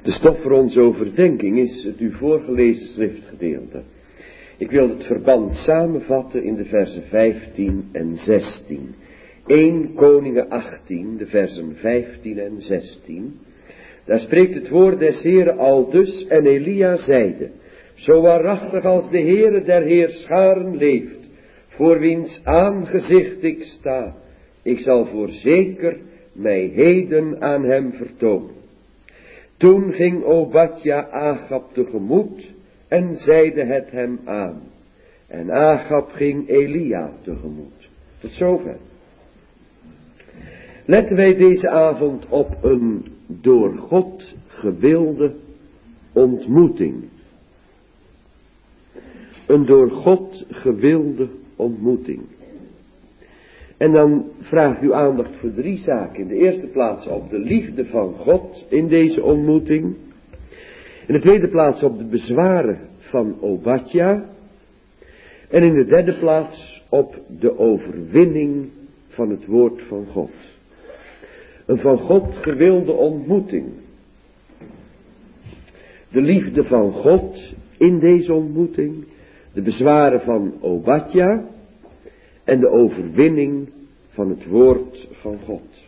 De stof voor onze overdenking is het u voorgelezen schriftgedeelte. Ik wil het verband samenvatten in de versen 15 en 16. 1 Koningen 18, de versen 15 en 16. Daar spreekt het woord des Heeren aldus, en Elia zeide: Zo waarachtig als de Heere der Heerscharen leeft, voor wiens aangezicht ik sta, ik zal voorzeker mij heden aan hem vertonen. Toen ging Obadja Agab tegemoet en zeide het hem aan. En Agab ging Elia tegemoet. Tot zover. Letten wij deze avond op een door God gewilde ontmoeting. Een door God gewilde ontmoeting. En dan vraag ik uw aandacht voor 3 zaken. In de eerste plaats op de liefde van God in deze ontmoeting. In de tweede plaats op de bezwaren van Obadja. En in de derde plaats op de overwinning van het woord van God. Een van God gewilde ontmoeting. De liefde van God in deze ontmoeting. De bezwaren van Obadja. En de overwinning van het woord van God.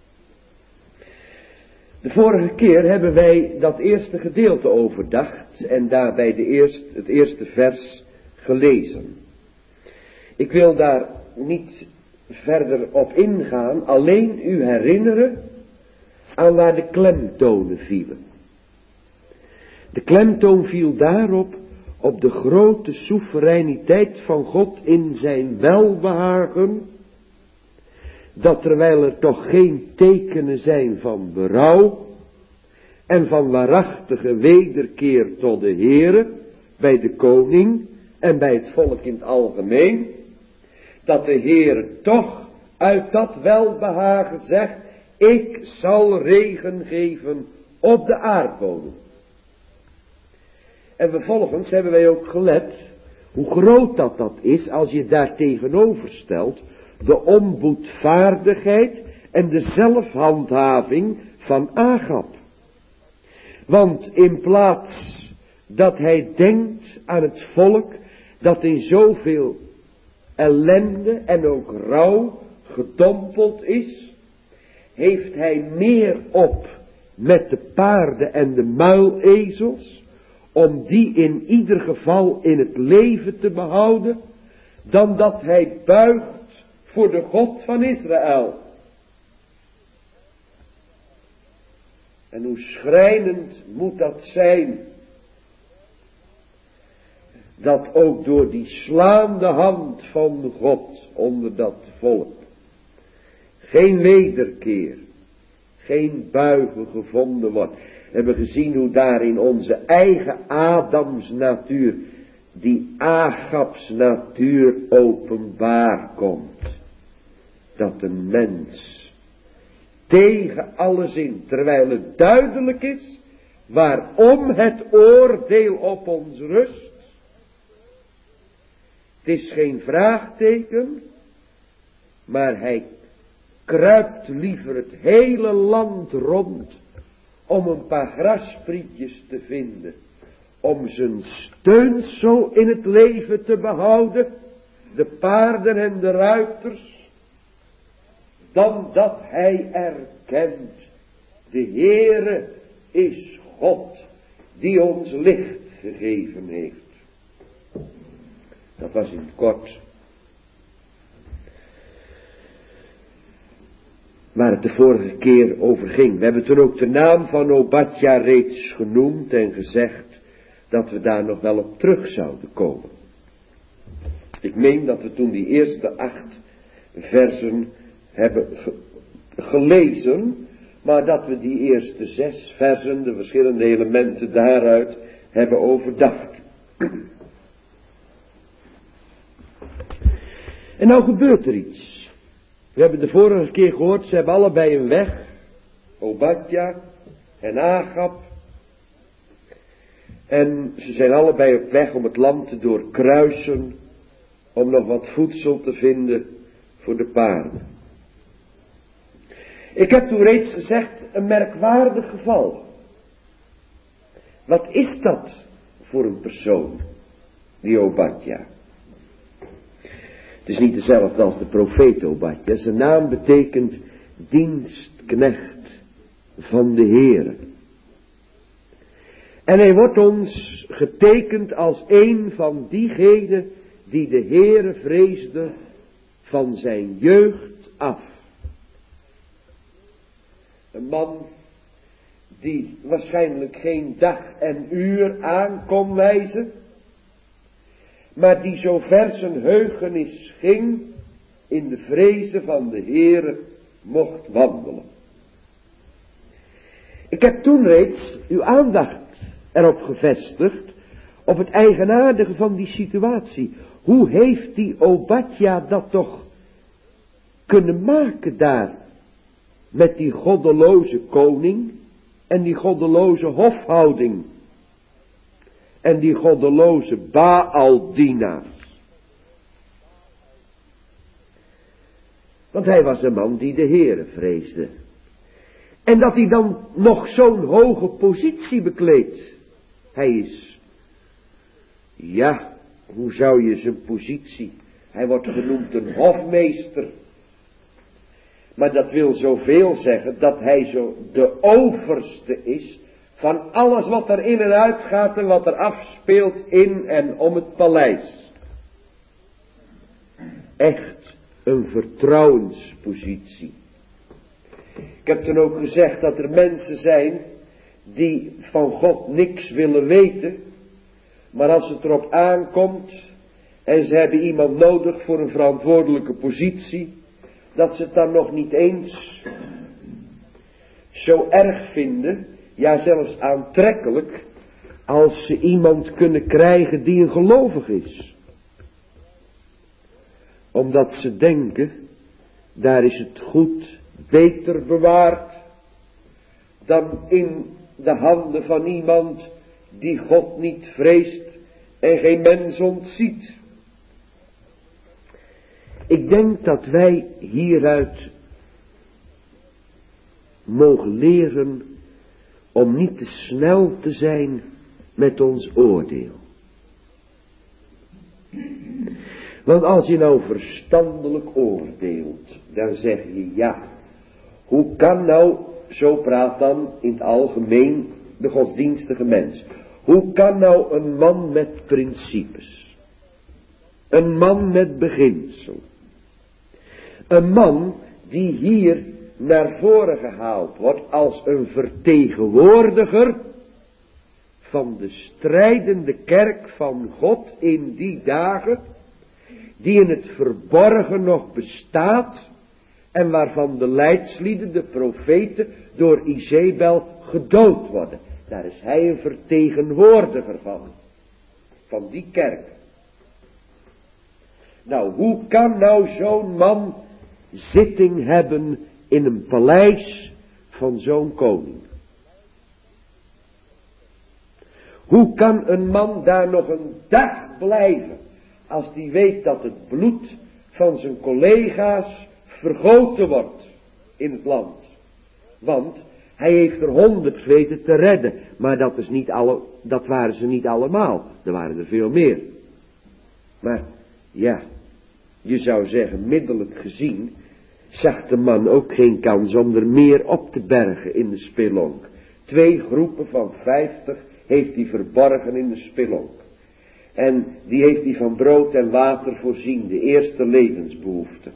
De vorige keer hebben wij dat eerste gedeelte overdacht en daarbij het eerste vers gelezen. Ik wil daar niet verder op ingaan, alleen u herinneren aan waar de klemtonen vielen. De klemtoon viel daarop op de grote soevereiniteit van God in zijn welbehagen, dat terwijl er toch geen tekenen zijn van berouw en van waarachtige wederkeer tot de Heere, bij de koning en bij het volk in het algemeen, dat de Heere toch uit dat welbehagen zegt: ik zal regen geven op de aardbodem. En vervolgens hebben wij ook gelet hoe groot dat is als je daar tegenover stelt de onboedvaardigheid en de zelfhandhaving van Agab. Want in plaats dat hij denkt aan het volk dat in zoveel ellende en ook rouw gedompeld is, heeft hij meer op met de paarden en de muilezels, om die in ieder geval in het leven te behouden, dan dat hij buigt voor de God van Israël. En hoe schrijnend moet dat zijn, dat ook door die slaande hand van God onder dat volk geen wederkeer, geen buigen gevonden wordt. We hebben gezien hoe daar in onze eigen Adams natuur die Agabs natuur openbaar komt. Dat de mens tegen alles in, terwijl het duidelijk is waarom het oordeel op ons rust. Het is geen vraagteken, maar hij kruipt liever het hele land rond om een paar grasprietjes te vinden, om zijn steunsel in het leven te behouden, de paarden en de ruiters, dan dat hij erkent: de Heere is God die ons licht gegeven heeft. Dat was in het kort waar het de vorige keer over ging. We hebben toen ook de naam van Obadja reeds genoemd en gezegd dat we daar nog wel op terug zouden komen. Ik meen dat we toen die eerste 8 versen hebben gelezen, maar dat we die eerste 6 versen, de verschillende elementen daaruit, hebben overdacht. En nou gebeurt er iets. We hebben de vorige keer gehoord, ze hebben allebei een weg. Obadja en Agab. En ze zijn allebei op weg om het land te doorkruisen, om nog wat voedsel te vinden voor de paarden. Ik heb toen reeds gezegd, een merkwaardig geval. Wat is dat voor een persoon, die Obadja? Het is niet dezelfde als de profeet Obadja. Zijn naam betekent dienstknecht van de Heere. En hij wordt ons getekend als een van diegenen die de Heere vreesde van zijn jeugd af. Een man die waarschijnlijk geen dag en uur aan kon wijzen, maar die zo ver zijn heugenis ging, in de vreze van de Heere mocht wandelen. Ik heb toen reeds uw aandacht erop gevestigd, op het eigenaardige van die situatie. Hoe heeft die Obadja dat toch kunnen maken daar, met die goddeloze koning en die goddeloze hofhouding en die goddeloze Baaldienaars? Want hij was een man die de Heere vreesde. En dat hij dan nog zo'n hoge positie bekleedt. Hij is, ja, hoe zou je zijn positie? Hij wordt genoemd een hofmeester. Maar dat wil zoveel zeggen dat hij zo de overste is van alles wat er in en uit gaat en wat er afspeelt in en om het paleis. Echt een vertrouwenspositie. Ik heb toen ook gezegd dat er mensen zijn die van God niks willen weten, maar als het erop aankomt en ze hebben iemand nodig voor een verantwoordelijke positie, dat ze het dan nog niet eens zo erg vinden, ja zelfs aantrekkelijk, als ze iemand kunnen krijgen die een gelovig is. Omdat ze denken, daar is het goed beter bewaard dan in de handen van iemand die God niet vreest en geen mens ontziet. Ik denk dat wij hieruit mogen leren om niet te snel te zijn met ons oordeel. Want als je nou verstandelijk oordeelt, dan zeg je ja, hoe kan nou, zo praat dan in het algemeen de godsdienstige mens, hoe kan nou een man met principes, een man met beginsel, een man die hier naar voren gehaald wordt als een vertegenwoordiger van de strijdende kerk van God in die dagen, die in het verborgen nog bestaat en waarvan de leidslieden, de profeten, door Izebel gedood worden. Daar is hij een vertegenwoordiger van die kerk. Nou, hoe kan nou zo'n man zitting hebben in een paleis van zo'n koning? Hoe kan een man daar nog een dag blijven, als die weet dat het bloed van zijn collega's vergoten wordt in het land? Want hij heeft er 100 weten te redden, maar dat waren ze niet allemaal. Er waren er veel meer. Maar ja, je zou zeggen, middelijk gezien, zag de man ook geen kans om er meer op te bergen in de spelonk. 2 groepen van 50 heeft hij verborgen in de spelonk. En die heeft hij van brood en water voorzien, de eerste levensbehoefte.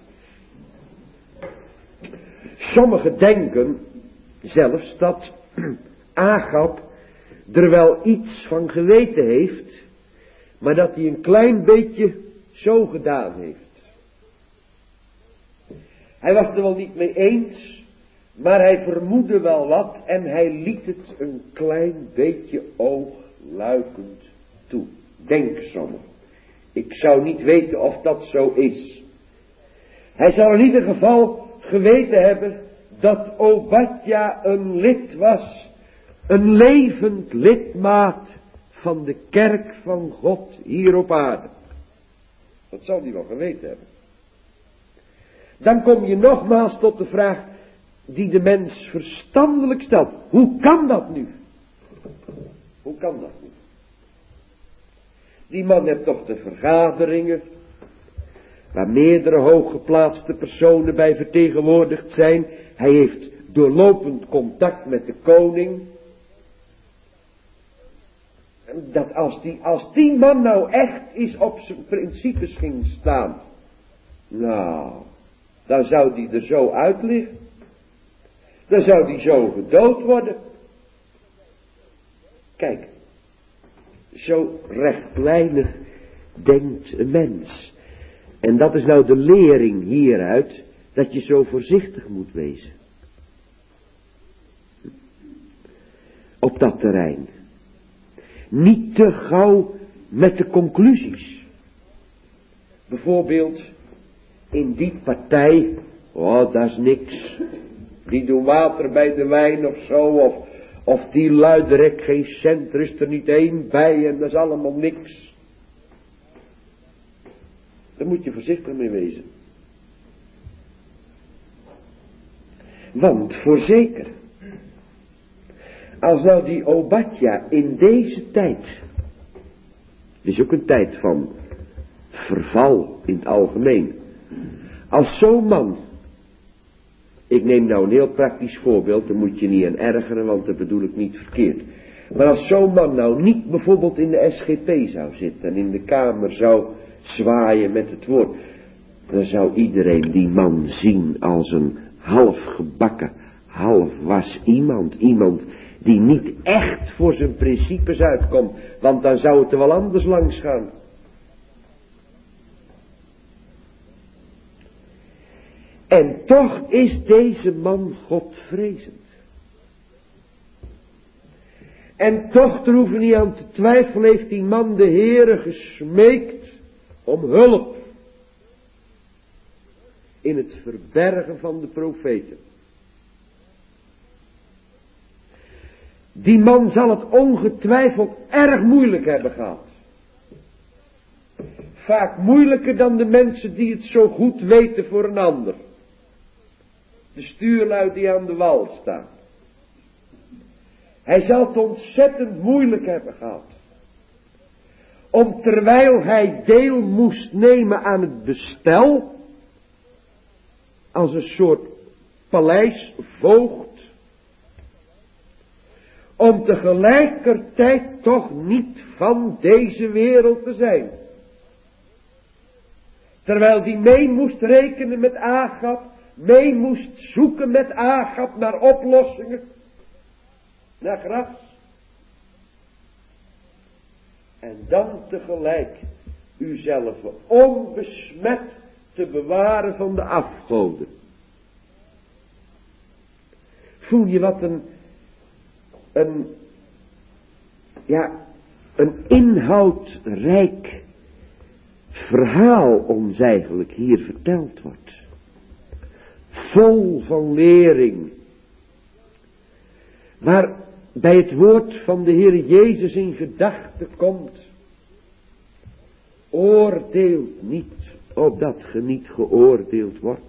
Sommigen denken zelfs dat Agab er wel iets van geweten heeft, maar dat hij een klein beetje zo gedaan heeft. Hij was er wel niet mee eens, maar hij vermoedde wel wat en hij liet het een klein beetje oogluikend toe. Denk sommigen. Ik zou niet weten of dat zo is. Hij zou in ieder geval geweten hebben dat Obadja een lid was, een levend lidmaat van de kerk van God hier op aarde. Dat zou hij wel geweten hebben. Dan kom je nogmaals tot de vraag die de mens verstandelijk stelt. Hoe kan dat nu? Hoe kan dat niet? Die man heeft toch de vergaderingen, waar meerdere hooggeplaatste personen bij vertegenwoordigd zijn. Hij heeft doorlopend contact met de koning. Dat als die man nou echt eens op zijn principes ging staan, nou, dan zou die er zo uit liggen. Dan zou die zo gedood worden. Kijk, zo rechtlijnig denkt een mens. En dat is nou de lering hieruit, dat je zo voorzichtig moet wezen. Op dat terrein. Niet te gauw met de conclusies. Bijvoorbeeld, in die partij, oh, dat is niks. Die doen water bij de wijn of zo, of die luiderek geen cent, er is er niet één bij en dat is allemaal niks. Daar moet je voorzichtig mee wezen. Want voorzeker, als nou die Obadja in deze tijd, het is ook een tijd van verval in het algemeen, als zo'n man, ik neem nou een heel praktisch voorbeeld, daar moet je niet aan ergeren, want dat bedoel ik niet verkeerd. Maar als zo'n man nou niet bijvoorbeeld in de SGP zou zitten en in de Kamer zou zwaaien met het woord, dan zou iedereen die man zien als een halfgebakken, halfwas iemand. Iemand die niet echt voor zijn principes uitkomt, want dan zou het er wel anders langs gaan. En toch is deze man Godvrezend. En toch, er hoeven niet aan te twijfelen, heeft die man de Heere gesmeekt om hulp. In het verbergen van de profeten. Die man zal het ongetwijfeld erg moeilijk hebben gehad. Vaak moeilijker dan de mensen die het zo goed weten voor een ander. De stuurlui die aan de wal staan. Hij zal het ontzettend moeilijk hebben gehad. Om terwijl hij deel moest nemen aan het bestel, als een soort paleisvoogd, om tegelijkertijd toch niet van deze wereld te zijn. Terwijl die mee moest rekenen met Agab, mee moest zoeken met Agab naar oplossingen, naar gras. En dan tegelijk uzelf onbesmet te bewaren van de afgoden. Voel je wat een inhoudrijk verhaal ons eigenlijk hier verteld wordt. Vol van lering. Waar bij het woord van de Heer Jezus in gedachten komt. Oordeelt niet, opdat ge niet geoordeeld wordt.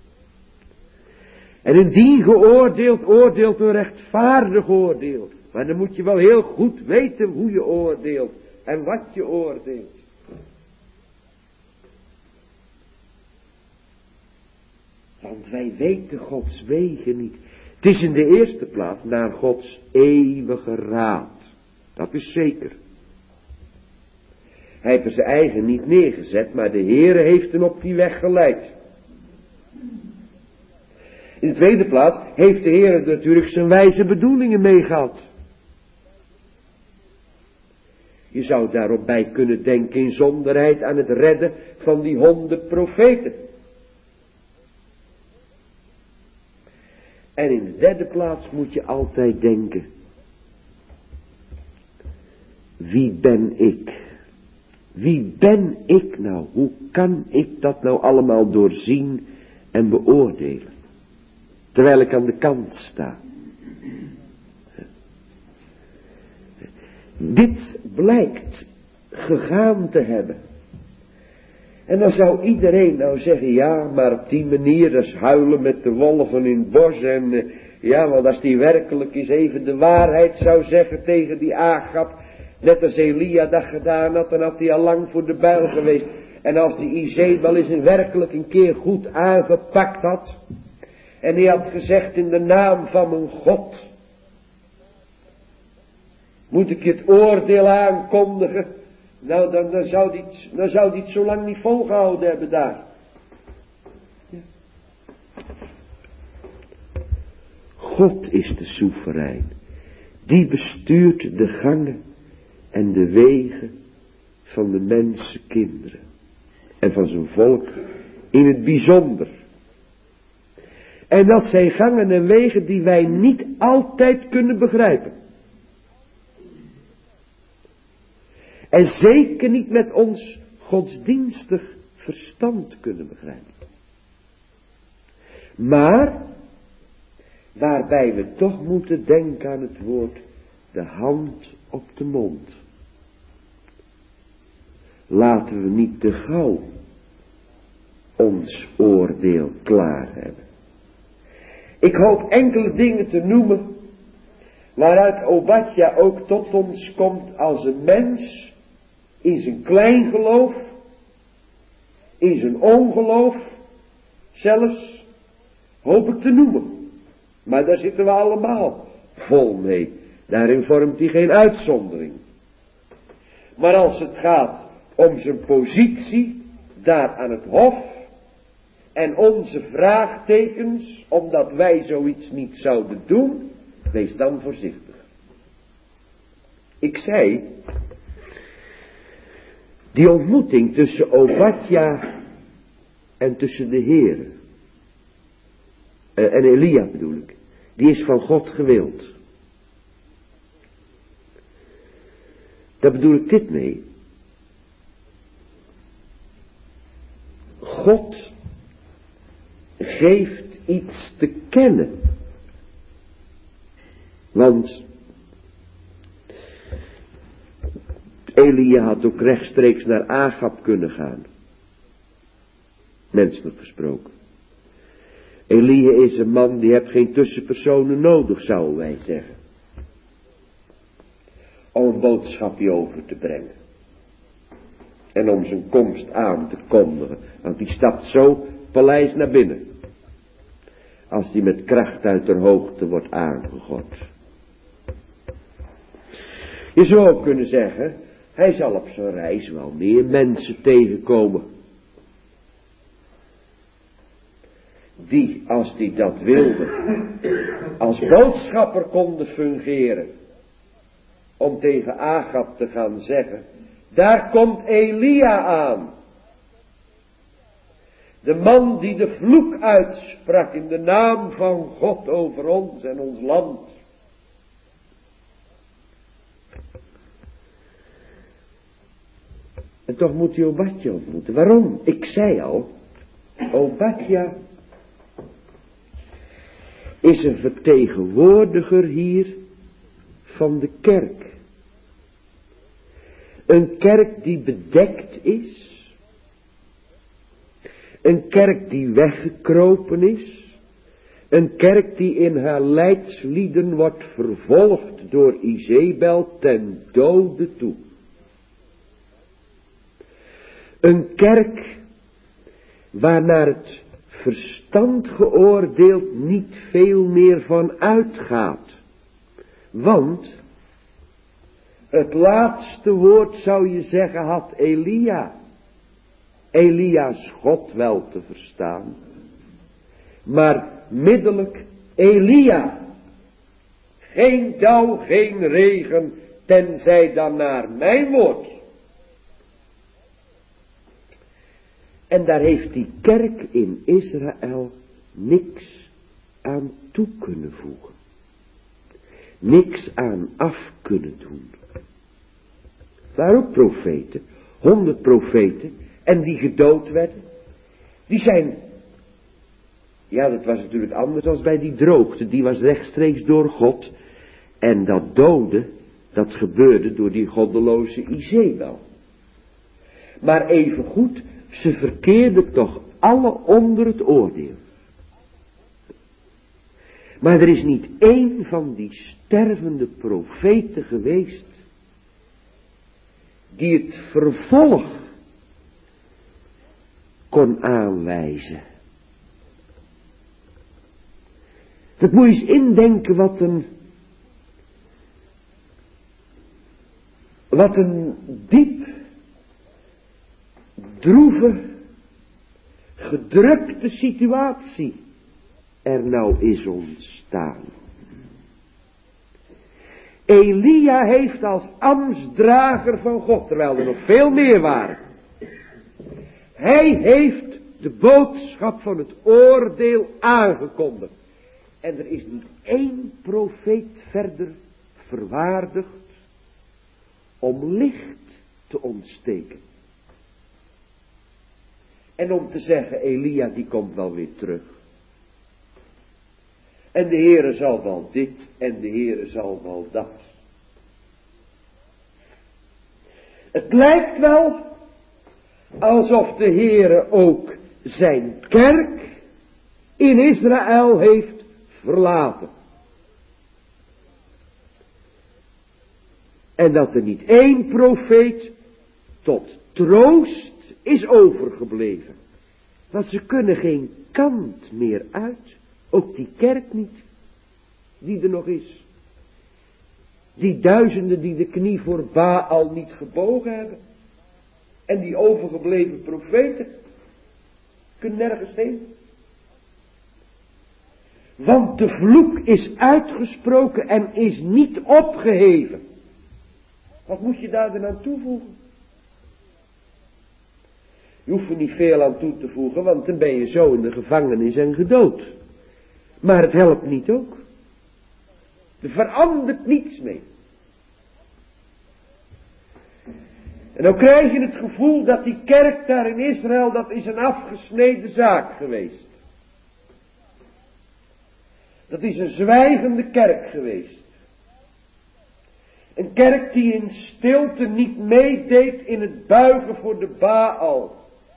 En indien geoordeeld, oordeelt een rechtvaardig oordeel. Maar dan moet je wel heel goed weten hoe je oordeelt en wat je oordeelt. Want wij weten Gods wegen niet. Het is in de eerste plaats naar Gods eeuwige raad. Dat is zeker. Hij heeft er zijn eigen niet neergezet, maar de Heere heeft hem op die weg geleid. In de tweede plaats heeft de Heere natuurlijk zijn wijze bedoelingen mee gehad. Je zou daarop bij kunnen denken in zonderheid aan het redden van die 100 profeten. En in de derde plaats moet je altijd denken. Wie ben ik? Wie ben ik nou? Hoe kan ik dat nou allemaal doorzien en beoordelen? Terwijl ik aan de kant sta. Dit blijkt gegaan te hebben. En dan zou iedereen nou zeggen, ja, maar op die manier, dat is huilen met de wolven in het bos Ja, want als die werkelijk eens even de waarheid zou zeggen tegen die Agab, net als Elia dat gedaan had, dan had hij al lang voor de bijl geweest. En als die Izebel eens werkelijk een keer goed aangepakt had, en hij had gezegd in de naam van mijn God, moet ik je het oordeel aankondigen? Nou, dan zou die het zo lang niet volgehouden hebben daar. Ja. God is de soeverein. Die bestuurt de gangen en de wegen van de mensenkinderen. En van zijn volk in het bijzonder. En dat zijn gangen en wegen die wij niet altijd kunnen begrijpen. En zeker niet met ons godsdienstig verstand kunnen begrijpen. Maar, waarbij we toch moeten denken aan het woord, de hand op de mond. Laten we niet te gauw ons oordeel klaar hebben. Ik hoop enkele dingen te noemen, waaruit Obadja ook tot ons komt als een mens, in zijn klein geloof, in zijn ongeloof, zelfs, hoop ik te noemen. Maar daar zitten we allemaal vol mee. Daarin vormt hij geen uitzondering. Maar als het gaat om zijn positie, daar aan het hof, en onze vraagtekens, omdat wij zoiets niet zouden doen, wees dan voorzichtig. Ik zei, die ontmoeting tussen Obadja en tussen de Heere, en Elia bedoel ik, die is van God gewild. Daar bedoel ik dit mee. God geeft iets te kennen. Want Elia had ook rechtstreeks naar Agab kunnen gaan. Menselijk gesproken. Elia is een man die heeft geen tussenpersonen nodig, zouden wij zeggen. Om een boodschapje over te brengen. En om zijn komst aan te kondigen. Want die stapt zo paleis naar binnen. Als die met kracht uit de hoogte wordt aangegod. Je zou ook kunnen zeggen, hij zal op zijn reis wel meer mensen tegenkomen. Die, als die dat wilden, als boodschapper konden fungeren. Om tegen Agab te gaan zeggen, daar komt Elia aan. De man die de vloek uitsprak in de naam van God over ons en ons land. En toch moet hij Obadja ontmoeten. Waarom? Ik zei al, Obadja is een vertegenwoordiger hier van de kerk. Een kerk die bedekt is. Een kerk die weggekropen is. Een kerk die in haar leidslieden wordt vervolgd door Izebel ten dode toe. Een kerk waarnaar het verstand geoordeeld niet veel meer van uitgaat. Want het laatste woord zou je zeggen had Elia. Elia's God wel te verstaan. Maar middelijk Elia. Geen dauw, geen regen, tenzij dan naar mijn woord. En daar heeft die kerk in Israël niks aan toe kunnen voegen. Niks aan af kunnen doen. Daar ook profeten, 100 profeten, en die gedood werden. Die zijn, ja, dat was natuurlijk anders dan bij die droogte, die was rechtstreeks door God. En dat doden, dat gebeurde door die goddeloze Izebel. Maar evengoed, ze verkeerden toch alle onder het oordeel. Maar er is niet één van die stervende profeten geweest die het vervolg kon aanwijzen. Dat moet je eens indenken wat een diep, droeve, gedrukte situatie er nou is ontstaan. Elia heeft als ambtsdrager van God, terwijl er nog veel meer waren. Hij heeft de boodschap van het oordeel aangekondigd. En er is niet één profeet verder verwaardigd om licht te ontsteken. En om te zeggen, Elia die komt wel weer terug. En de Heere zal wel dit en de Heere zal wel dat. Het lijkt wel alsof de Heere ook zijn kerk in Israël heeft verlaten. En dat er niet één profeet tot troost is overgebleven. Want ze kunnen geen kant meer uit. Ook die kerk niet. Die er nog is. Die duizenden die de knie voor Baal niet gebogen hebben. En die overgebleven profeten. Kunnen nergens heen. Want de vloek is uitgesproken en is niet opgeheven. Wat moet je daar dan aan toevoegen? Je hoeft er niet veel aan toe te voegen, want dan ben je zo in de gevangenis en gedood. Maar het helpt niet ook. Er verandert niets mee. En dan krijg je het gevoel dat die kerk daar in Israël, dat is een afgesneden zaak geweest. Dat is een zwijgende kerk geweest. Een kerk die in stilte niet meedeed in het buigen voor de Baal.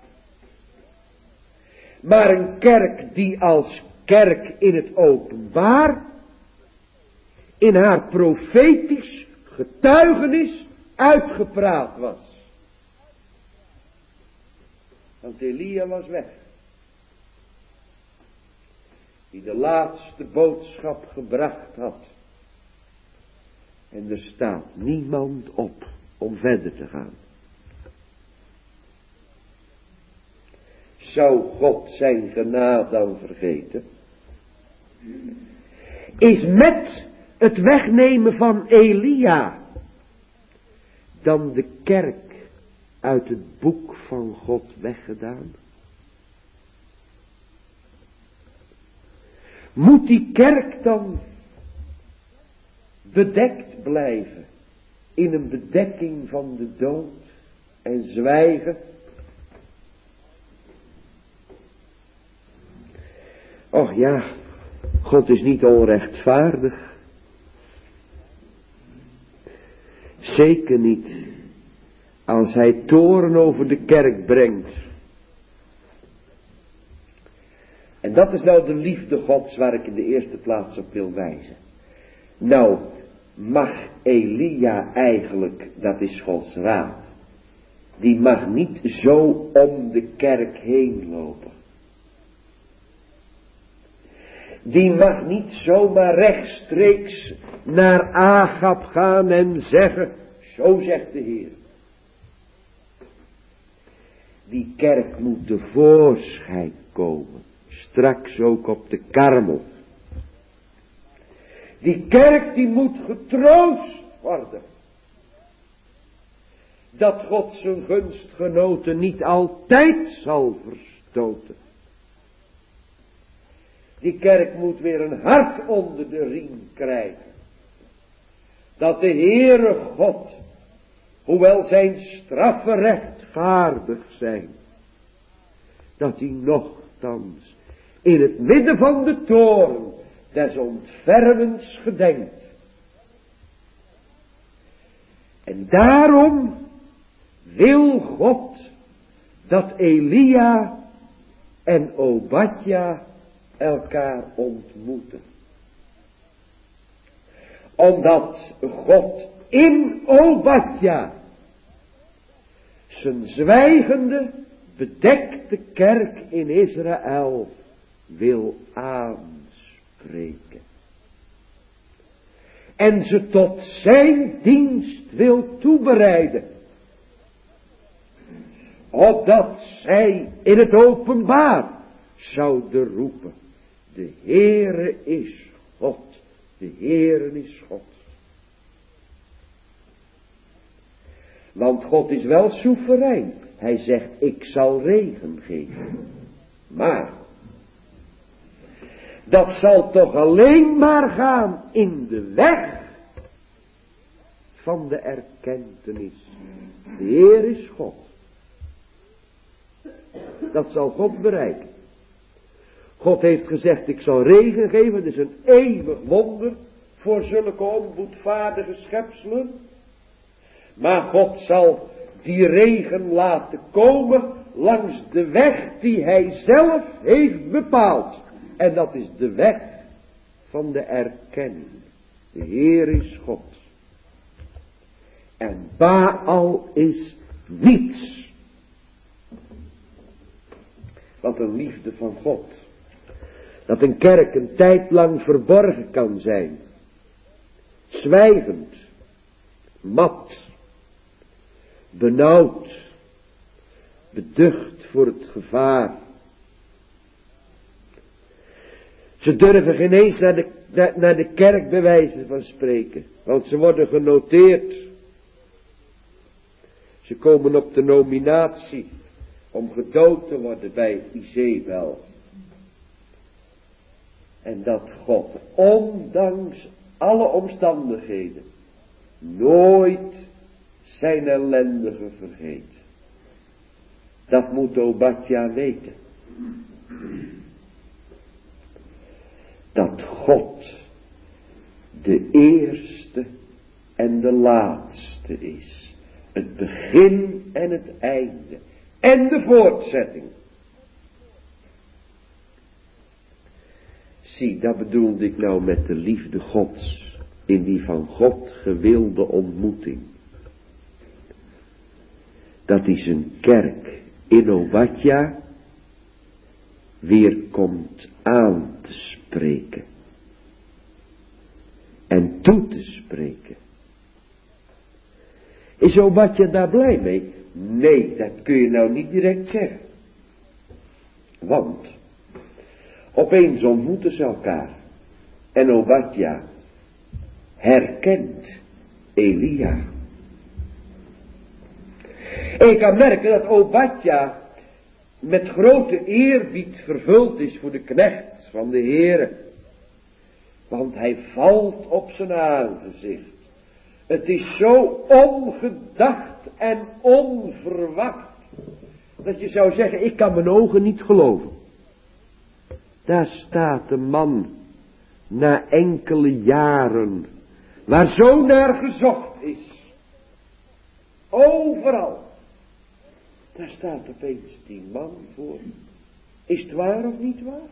Maar een kerk die als kerk in het openbaar, in haar profetisch getuigenis uitgepraat was. Want Elia was weg. Die de laatste boodschap gebracht had. En er staat niemand op om verder te gaan. Zou God zijn genade dan vergeten? Is met het wegnemen van Elia dan de kerk uit het boek van God weggedaan? Moet die kerk dan bedekt blijven in een bedekking van de dood en zwijgen? Och ja, God is niet onrechtvaardig. Zeker niet als hij toorn over de kerk brengt. En dat is nou de liefde Gods waar ik in de eerste plaats op wil wijzen. Nou, mag Elia eigenlijk, dat is Gods raad, die mag niet zo om de kerk heen lopen. Die mag niet zomaar rechtstreeks naar Agab gaan en zeggen, zo zegt de Heer. Die kerk moet tevoorschijn komen, straks ook op de Karmel. Die kerk die moet getroost worden. Dat God zijn gunstgenoten niet altijd zal verstoten. Die kerk moet weer een hart onder de riem krijgen. Dat de Heere God, hoewel zijn straffen rechtvaardig zijn, dat hij nochtans in het midden van de toorn des ontfermens gedenkt. En daarom wil God dat Elia en Obadja elkaar ontmoeten. Omdat God in Obadja zijn zwijgende, bedekte kerk in Israël wil aanspreken. En ze tot zijn dienst wil toebereiden. Opdat zij in het openbaar zouden roepen: de Heere is God, de Heere is God. Want God is wel soeverein. Hij zegt: ik zal regen geven. Maar dat zal toch alleen maar gaan in de weg van de erkentenis. De Heer is God. Dat zal God bereiken. God heeft gezegd: ik zal regen geven. Dat is een eeuwig wonder voor zulke onboedvaardige schepselen. Maar God zal die regen laten komen langs de weg die hij zelf heeft bepaald. En dat is de weg van de erkenning. De Heer is God. En Baal is niets. Wat een liefde van God. Dat een kerk een tijd lang verborgen kan zijn. Zwijgend. Mat. Benauwd. Beducht voor het gevaar. Ze durven geen eens naar de kerk bij wijze van spreken. Want ze worden genoteerd. Ze komen op de nominatie om gedood te worden bij Izebel. En dat God, ondanks alle omstandigheden, nooit zijn ellendige vergeet. Dat moet Obadja weten. Dat God de eerste en de laatste is. Het begin en het einde. En de voortzetting. Zie, dat bedoelde ik nou met de liefde Gods. In die van God gewilde ontmoeting. Dat hij zijn kerk in Obadja weer komt aan te spreken. En toe te spreken. Is Obadja daar blij mee? Nee, dat kun je nou niet direct zeggen. Want opeens ontmoeten ze elkaar. En Obadja herkent Elia. En je kan merken dat Obadja met grote eerbied vervuld is voor de knecht van de Heere. Want hij valt op zijn aangezicht. Het is zo ongedacht en onverwacht. Dat je zou zeggen: ik kan mijn ogen niet geloven. Daar staat de man. Na enkele jaren. Waar zo naar gezocht is. Overal. Daar staat opeens die man voor. Is het waar of niet waar?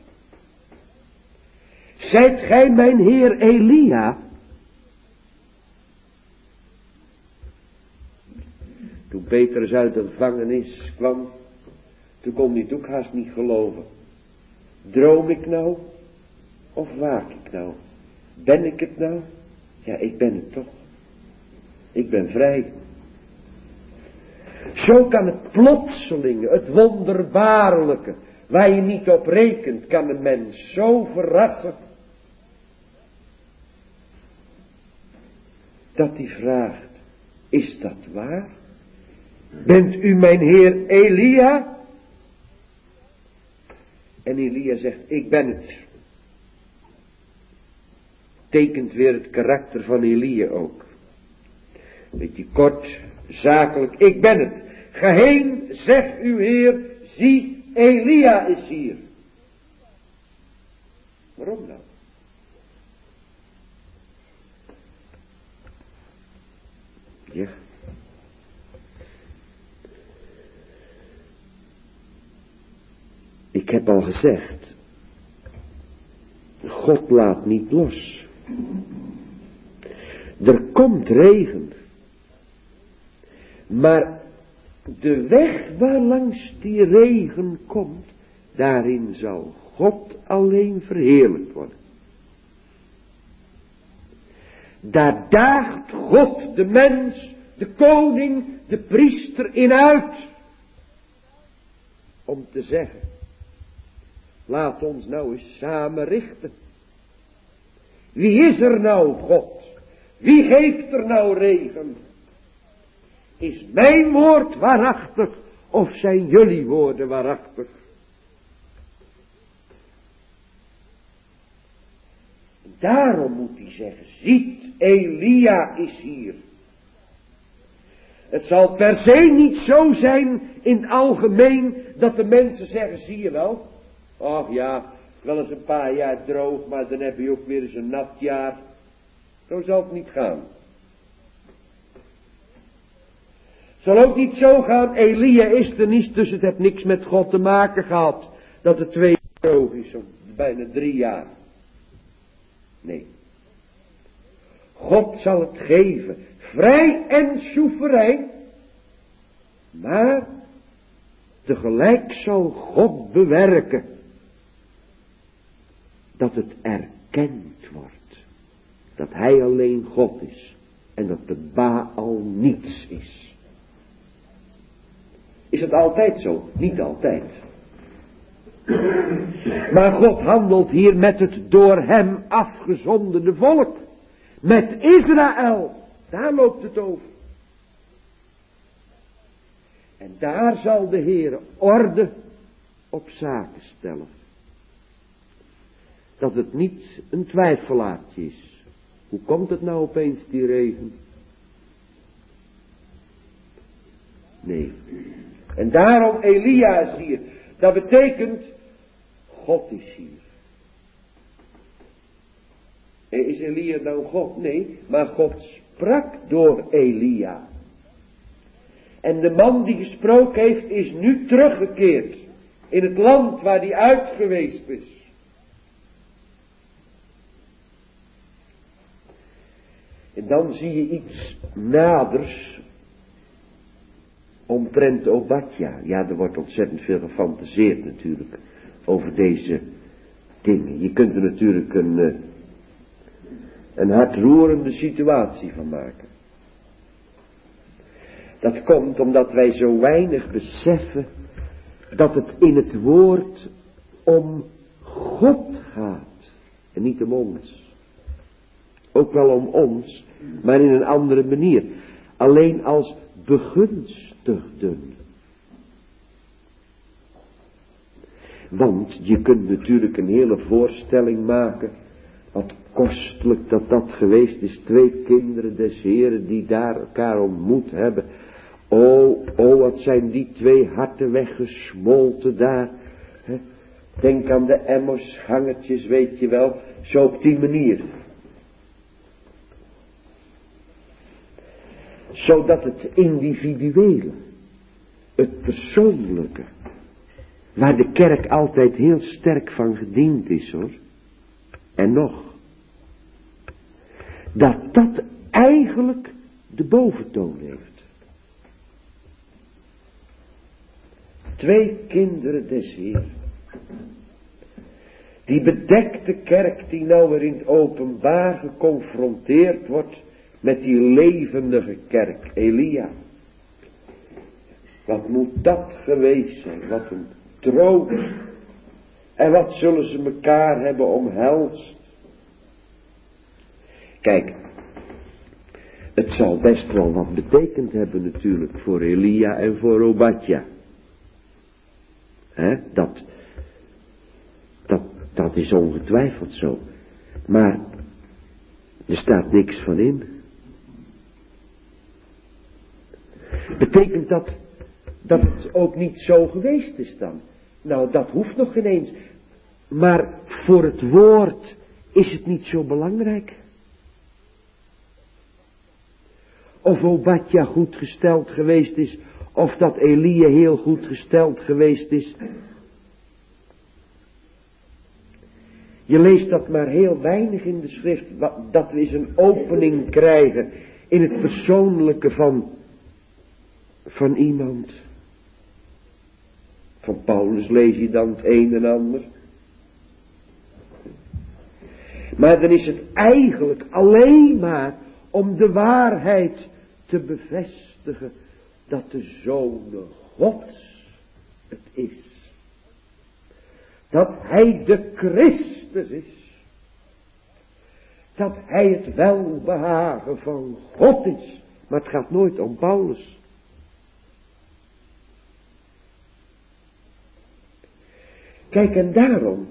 Zijt gij mijn heer Elia? Toen Petrus uit de gevangenis kwam, toen kon hij het ook haast niet geloven. Droom ik nou? Of waak ik nou? Ben ik het nou? Ja, ik ben het toch. Ik ben vrij. Zo kan het plotselinge, het wonderbaarlijke, waar je niet op rekent, kan een mens zo verrassen. Dat hij vraagt: is dat waar? Bent u mijn heer Elia? En Elia zegt: ik ben het. Tekent weer het karakter van Elia ook. Beetje kort, zakelijk: ik ben het. Ga heen, zegt uw heer, zie, Elia is hier. Waarom nou? Ja. Ik heb al gezegd, God laat niet los. Er komt regen. Maar de weg waarlangs die regen komt, daarin zal God alleen verheerlijkt worden. Daar daagt God de mens, de koning, de priester in uit. Om te zeggen, laat ons nou eens samen richten. Wie is er nou God? Wie geeft er nou regen? Is mijn woord waarachtig of zijn jullie woorden waarachtig? Daarom moet hij zeggen, ziet, Elia is hier. Het zal per se niet zo zijn in het algemeen dat de mensen zeggen, zie je wel. Och ja, wel eens een paar jaar droog, maar dan heb je ook weer eens een nat jaar. Zo zal het niet gaan. Het zal ook niet zo gaan, Elia is er niet, dus het heeft niks met God te maken gehad. Dat het 2 jaar droog is, of bijna 3 jaar. Nee. God zal het geven, vrij en soeverein. Maar tegelijk zal God bewerken dat het erkend wordt. Dat hij alleen God is. En dat de Baal niets is. Is het altijd zo? Niet altijd. Maar God handelt hier met het door hem afgezondene volk. Met Israël. Daar loopt het over. En daar zal de Heer orde op zaken stellen. Dat het niet een twijfelaartje is. Hoe komt het nou opeens die regen? Nee. En daarom Elia is hier. Dat betekent, God is hier. Is Elia nou God? Nee, maar God sprak door Elia. En de man die gesproken heeft is nu teruggekeerd. In het land waar hij uit geweest is. En dan zie je iets naders omtrent Obadja. Ja, er wordt ontzettend veel gefantaseerd natuurlijk over deze dingen. Je kunt er natuurlijk een hartroerende situatie van maken. Dat komt omdat wij zo weinig beseffen dat het in het woord om God gaat en niet om ons. Ook wel om ons, maar in een andere manier. Alleen als begunstigden. Want je kunt natuurlijk een hele voorstelling maken. Wat kostelijk dat geweest is. 2 kinderen des Heren die daar elkaar ontmoet hebben. Oh, wat zijn die 2 harten weggesmolten daar. He? Denk aan de emmershangertjes, weet je wel. Zo op die manier. Zodat het individuele, het persoonlijke, waar de kerk altijd heel sterk van gediend is hoor. En nog. Dat eigenlijk de boventoon heeft. 2 kinderen des Heeren. Die bedekte kerk die nou weer in het openbaar geconfronteerd wordt met die levendige kerk, Elia. Wat moet dat geweest zijn, wat een troost. En wat zullen ze elkaar hebben omhelst. Kijk, het zal best wel wat betekend hebben natuurlijk voor Elia en voor Obadja. Dat is ongetwijfeld zo. Maar er staat niks van in. Betekent dat het ook niet zo geweest is dan? Nou, dat hoeft nog geen eens. Maar voor het woord is het niet zo belangrijk. Of Obadja goed gesteld geweest is, of dat Elia heel goed gesteld geweest is. Je leest dat maar heel weinig in de schrift, dat we eens een opening krijgen in het persoonlijke van iemand. Van Paulus lees je dan het een en ander. Maar dan is het eigenlijk alleen maar om de waarheid te bevestigen dat de Zoon Gods het is. Dat Hij de Christus is. Dat Hij het welbehagen van God is. Maar het gaat nooit om Paulus. Kijk, en daarom,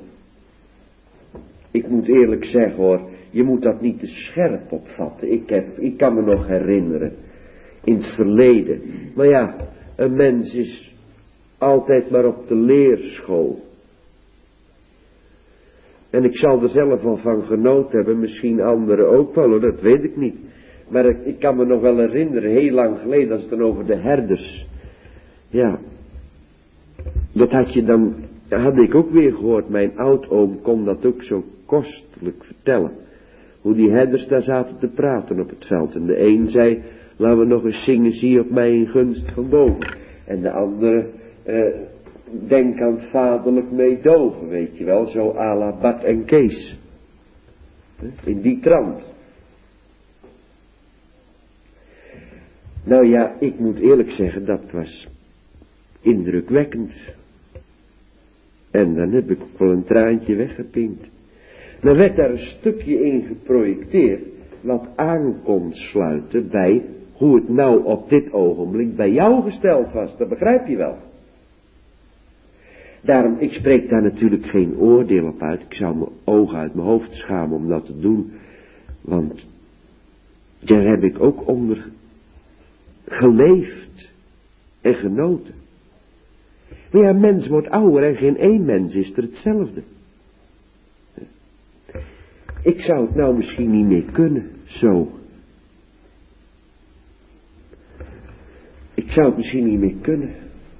ik moet eerlijk zeggen hoor, je moet dat niet te scherp opvatten. Ik kan me nog herinneren, in het verleden. Maar ja, een mens is altijd maar op de leerschool. En ik zal er zelf al van genoten hebben, misschien anderen ook wel, dat weet ik niet. Maar ik kan me nog wel herinneren, heel lang geleden, als het dan over de herders. Ja, dat had ik ook weer gehoord. Mijn oudoom kon dat ook zo kostelijk vertellen. Hoe die herders daar zaten te praten op het veld. En de een zei, laten we nog eens zingen, zie op mij in gunst van boven. En de andere, denk aan het vaderlijk meedogen, weet je wel. Zo à la Bart en Kees. In die trant. Nou ja, ik moet eerlijk zeggen, dat was indrukwekkend. En dan heb ik wel een traantje weggepinkt. Dan werd daar een stukje in geprojecteerd, wat aan kon sluiten bij hoe het nou op dit ogenblik bij jou gesteld was. Dat begrijp je wel. Daarom, ik spreek daar natuurlijk geen oordeel op uit. Ik zou mijn ogen uit mijn hoofd schamen om dat te doen. Want daar heb ik ook onder geleefd en genoten. Maar ja, een mens wordt ouder en geen één mens is er hetzelfde. Ik zou het nou misschien niet meer kunnen, zo. Ik zou het misschien niet meer kunnen.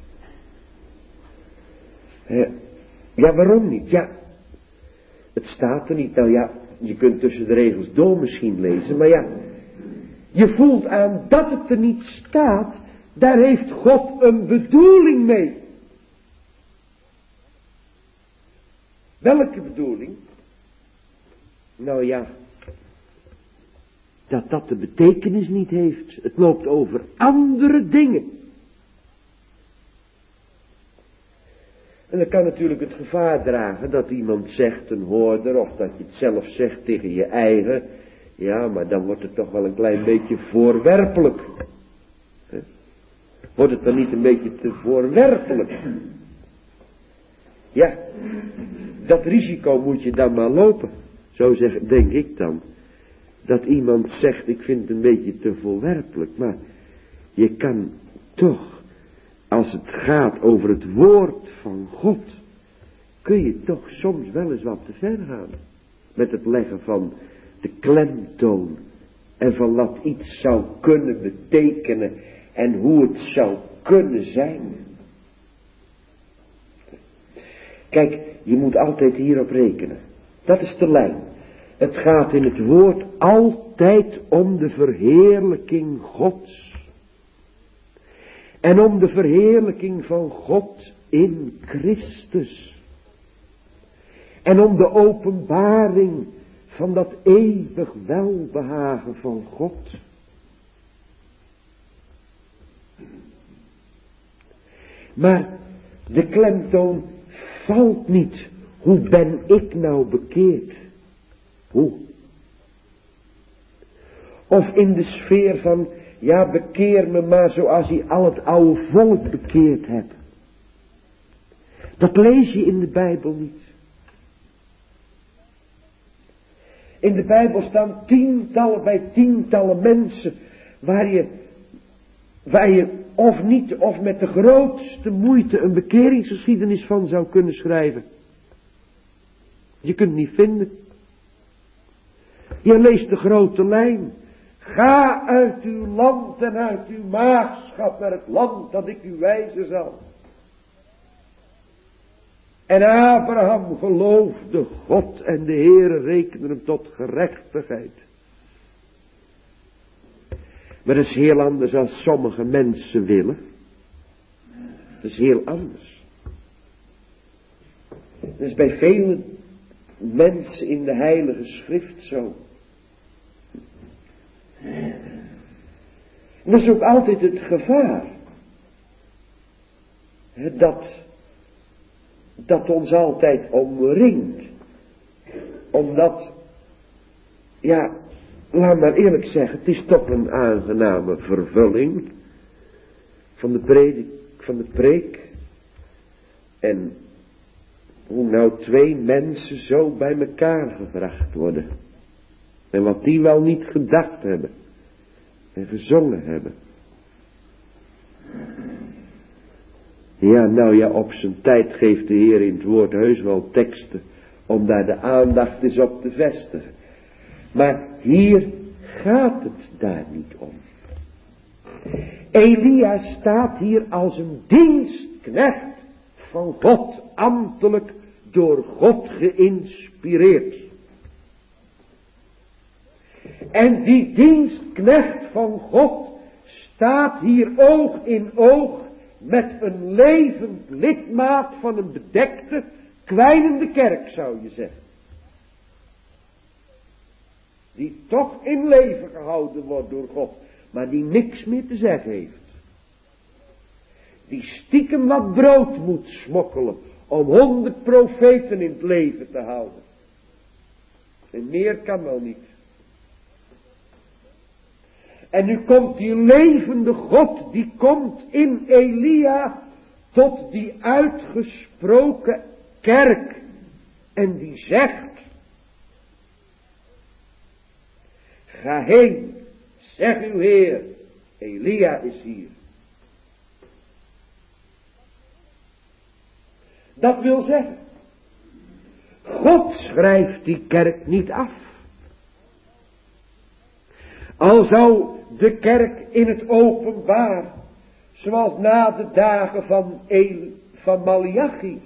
Ja, waarom niet? Ja, het staat er niet. Nou ja, je kunt tussen de regels door misschien lezen, maar ja, je voelt aan dat het er niet staat, daar heeft God een bedoeling mee. Welke bedoeling? Nou ja, dat de betekenis niet heeft. Het loopt over andere dingen. En dan kan natuurlijk het gevaar dragen dat iemand zegt, een hoorder, of dat je het zelf zegt tegen je eigen. Ja, maar dan wordt het toch wel een klein beetje voorwerpelijk. Wordt het dan niet een beetje te voorwerpelijk? Ja, dat risico moet je dan maar lopen. Zo denk ik dan. Dat iemand zegt, ik vind het een beetje te voorwerpelijk. Maar je kan toch, als het gaat over het woord van God, kun je toch soms wel eens wat te ver gaan. Met het leggen van de klemtoon. En van wat iets zou kunnen betekenen. En hoe het zou kunnen zijn. Kijk, je moet altijd hierop rekenen. Dat is de lijn. Het gaat in het woord altijd om de verheerlijking Gods. En om de verheerlijking van God in Christus. En om de openbaring van dat eeuwig welbehagen van God. Maar de klemtoon valt niet. Hoe ben ik nou bekeerd? Hoe? Of in de sfeer van, ja, bekeer me maar zoals je al het oude volk bekeerd hebt. Dat lees je in de Bijbel niet. In de Bijbel staan tientallen bij tientallen mensen waar je of niet of met de grootste moeite een bekeringsgeschiedenis van zou kunnen schrijven. Je kunt het niet vinden. Je leest de grote lijn. Ga uit uw land en uit uw maagschap naar het land dat ik u wijzen zal. En Abraham geloofde God en de Heere rekende hem tot gerechtigheid. Maar dat is heel anders dan sommige mensen willen. Dat is heel anders. Dat is bij vele mensen in de Heilige Schrift zo. En dat is ook altijd het gevaar. Dat ons altijd omringt. Omdat, ja, laat maar eerlijk zeggen, het is toch een aangename vervulling van de preek. En hoe nou twee mensen zo bij elkaar gebracht worden. En wat die wel niet gedacht hebben. En gezongen hebben. Ja, nou ja, op zijn tijd geeft de Heer in het woord heus wel teksten. Om daar de aandacht eens op te vestigen. Maar hier gaat het daar niet om. Elia staat hier als een dienstknecht van God, ambtelijk door God geïnspireerd. En die dienstknecht van God staat hier oog in oog met een levend lidmaat van een bedekte, kwijnende kerk, zou je zeggen. Die toch in leven gehouden wordt door God, maar die niks meer te zeggen heeft. Die stiekem wat brood moet smokkelen om 100 profeten in het leven te houden. En meer kan wel niet. En nu komt die levende God, die komt in Elia tot die uitgesproken kerk. En die zegt, ga heen, zeg uw Heer, Elia is hier. Dat wil zeggen, God schrijft die kerk niet af. Al zou de kerk in het openbaar, zoals na de dagen van Maleachi,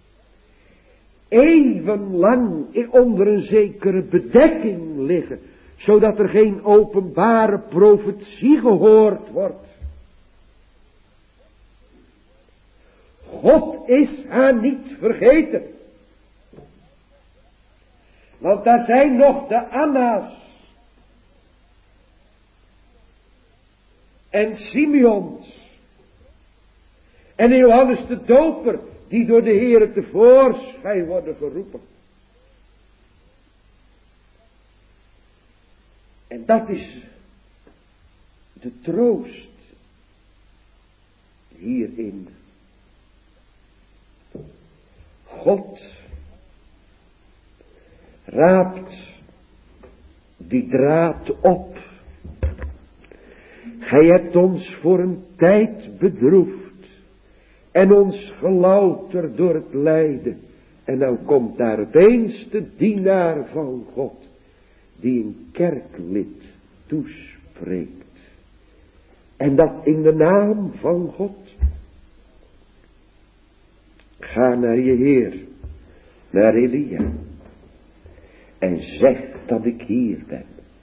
eeuwenlang onder een zekere bedekking liggen, zodat er geen openbare profetie gehoord wordt. God is haar niet vergeten. Want daar zijn nog de Anna's en Simeons en Johannes de Doper, die door de Heere tevoorschijn worden geroepen. En dat is de troost hierin. God raapt die draad op. Gij hebt ons voor een tijd bedroefd en ons gelouterd door het lijden. En nou komt daar opeens de dienaar van God, die een kerklid toespreekt. En dat in de naam van God. Ga naar je Heer, naar Elia. En zeg dat ik hier ben.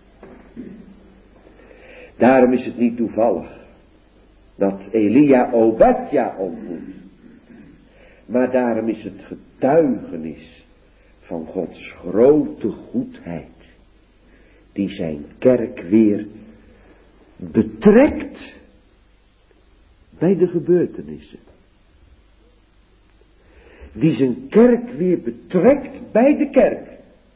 Daarom is het niet toevallig dat Elia Obadja ontmoet. Maar daarom is het getuigenis van Gods grote goedheid. Die zijn kerk weer betrekt bij de gebeurtenissen. Die zijn kerk weer betrekt bij de kerk.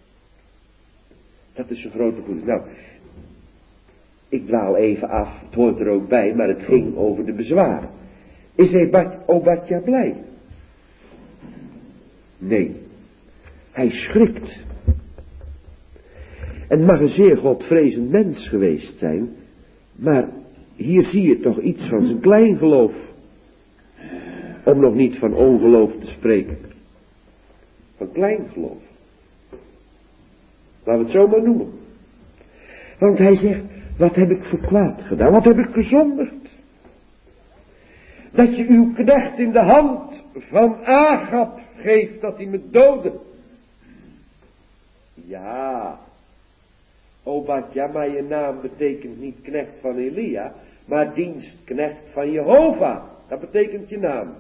Dat is een grote goedheid. Nou, ik dwaal even af, het hoort er ook bij, maar het ging over de bezwaren. Is Obadja blij? Nee, hij schrikt. En het mag een zeer godvrezend mens geweest zijn, maar hier zie je toch iets van zijn kleingeloof. Om nog niet van ongeloof te spreken. Van kleingeloof. Laten we het zo maar noemen. Want hij zegt, wat heb ik voor kwaad gedaan? Wat heb ik gezondigd? Dat je uw knecht in de hand van Agab geeft dat hij me doden. Ja, Obadja, maar je naam betekent niet knecht van Elia, maar dienstknecht van Jehovah. Dat betekent je naam.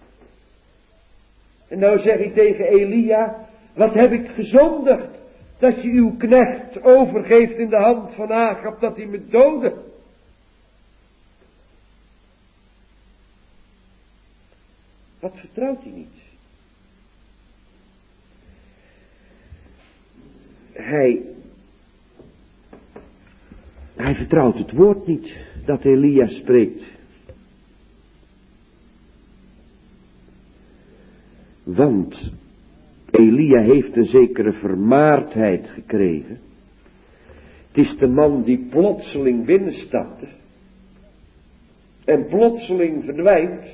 En nou zeg ik tegen Elia, wat heb ik gezondigd, dat je uw knecht overgeeft in de hand van Agab, dat hij me doodde. Wat vertrouwt hij niet? Hij vertrouwt het woord niet dat Elia spreekt. Want Elia heeft een zekere vermaardheid gekregen. Het is de man die plotseling binnenstapte en plotseling verdwijnt.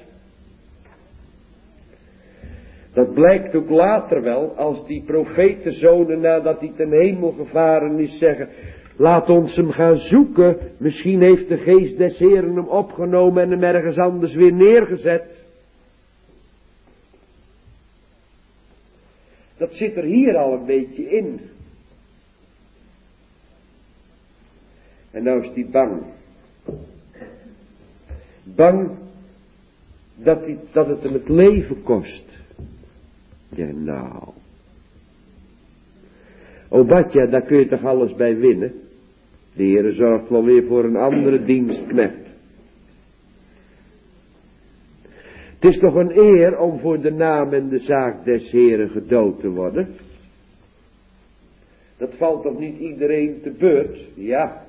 Dat blijkt ook later wel, als die profetenzonen nadat hij ten hemel gevaren is zeggen, laat ons hem gaan zoeken, misschien heeft de geest des Heren hem opgenomen en hem ergens anders weer neergezet. Dat zit er hier al een beetje in. En nou is hij bang. Bang dat het hem het leven kost. Ja, nou. Obadja, daar kun je toch alles bij winnen? De Heere zorgt wel weer voor een andere dienstknecht. Het is toch een eer om voor de naam en de zaak des Heren gedood te worden? Dat valt toch niet iedereen te beurt? Ja.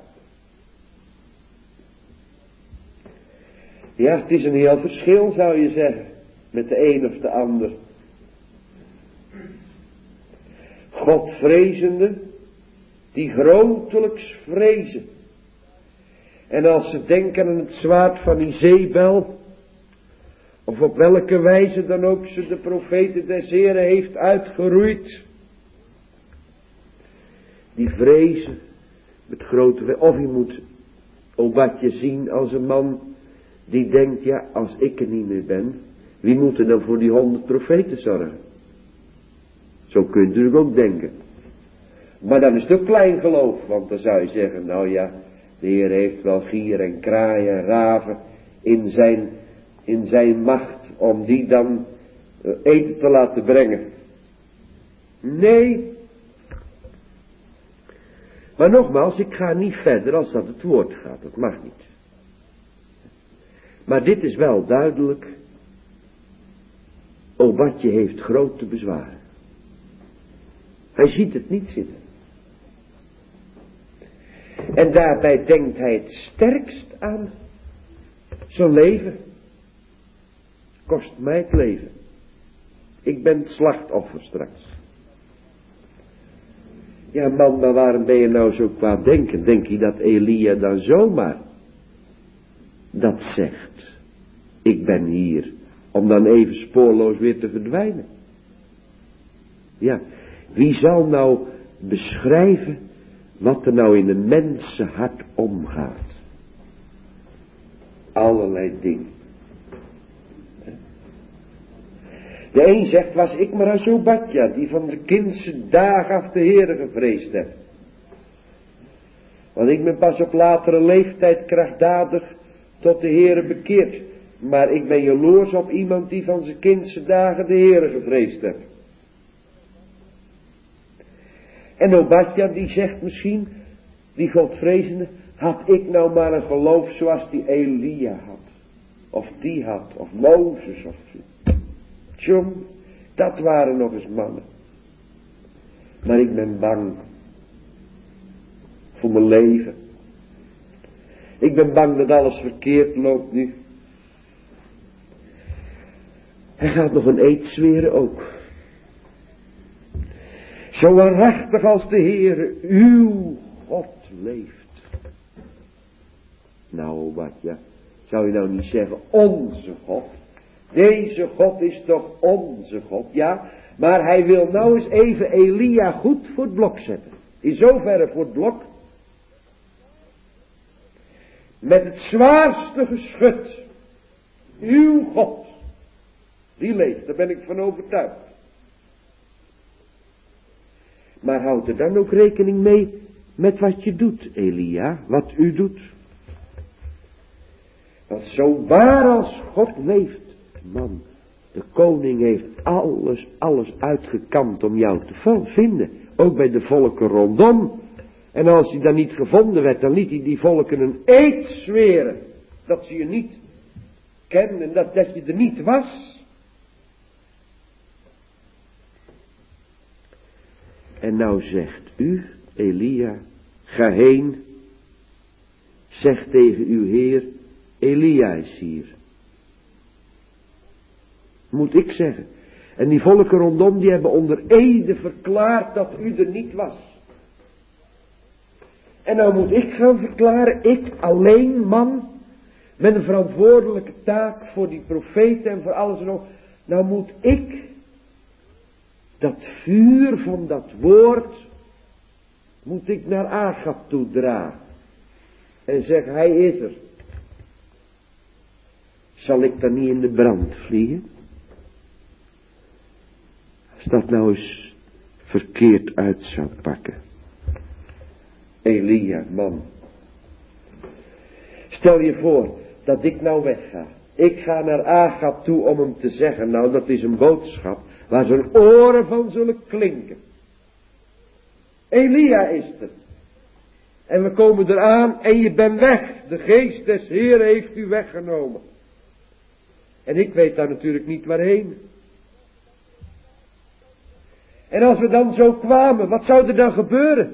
Ja, het is een heel verschil, zou je zeggen, met de een of de ander. Godvrezende, die grotelijks vrezen. En als ze denken aan het zwaard van Izebel, of op welke wijze dan ook ze de profeten des Heren heeft uitgeroeid, die vrezen met grote of je moet Obadja zien als een man die denkt, ja, als ik er niet meer ben, wie moet er dan voor die 100 profeten zorgen? Zo kun je natuurlijk ook denken. Maar dan is het ook klein geloof, want dan zou je zeggen, nou ja, de Heer heeft wel gier en kraaien en raven in zijn macht om die dan eten te laten brengen. Nee. Maar nogmaals, ik ga niet verder als dat het woord gaat, dat mag niet. Maar dit is wel duidelijk, Obadja heeft grote bezwaren. Hij ziet het niet zitten. En daarbij denkt hij het sterkst aan zijn leven. Kost mij het leven. Ik ben het slachtoffer straks. Ja man, maar waarom ben je nou zo kwaad denken? Denk je dat Elia dan zomaar dat zegt? Ik ben hier om dan even spoorloos weer te verdwijnen. Ja, wie zal nou beschrijven wat er nou in een mensenhart omgaat? Allerlei dingen. De een zegt, was ik maar als Obadja, die van de kindse dag af de Heere gevreesd heb. Want ik ben pas op latere leeftijd krachtdadig tot de Heere bekeerd. Maar ik ben jaloers op iemand die van zijn kindse dagen de Heere gevreesd heeft. En Obadja die zegt misschien, die Godvrezende, had ik nou maar een geloof zoals die Elia had. Of die had, of Mozes of zo. Tjong, dat waren nog eens mannen. Maar ik ben bang voor mijn leven. Ik ben bang dat alles verkeerd loopt nu. Hij gaat nog een eed zweren ook. Zo waarachtig als de Heere, uw God leeft. Nou, Obadja, zou je nou niet zeggen, onze God? Deze God is toch onze God, ja? Maar hij wil nou eens even Elia goed voor het blok zetten. In zoverre voor het blok. Met het zwaarste geschut. Uw God. Die leeft, daar ben ik van overtuigd. Maar houd er dan ook rekening mee met wat je doet, Elia, wat u doet. Want zo waar als God leeft, man, de koning heeft alles uitgekampt om jou te vinden. Ook bij de volken rondom. En als hij dan niet gevonden werd, dan liet hij die volken een eed zweren. Dat ze je niet kenden, dat je er niet was. En nou zegt u, Elia, ga heen. Zeg tegen uw Heer, Elia is hier. Moet ik zeggen. En die volken rondom die hebben onder ede verklaard dat u er niet was. En nou moet ik gaan verklaren, ik alleen man, met een verantwoordelijke taak voor die profeten en voor alles en nog. Nou moet ik dat vuur van dat woord, moet ik naar Agab toe dragen. En zeg, hij is er. Zal ik dan niet in de brand vliegen? Als dat nou eens verkeerd uit zou pakken. Elia, man. Stel je voor dat ik nou wegga. Ik ga naar Agab toe om hem te zeggen, nou dat is een boodschap waar zijn oren van zullen klinken. Elia is er. En we komen eraan en je bent weg. De geest des Heeren heeft u weggenomen. En ik weet daar natuurlijk niet waarheen. En als we dan zo kwamen, wat zou er dan gebeuren?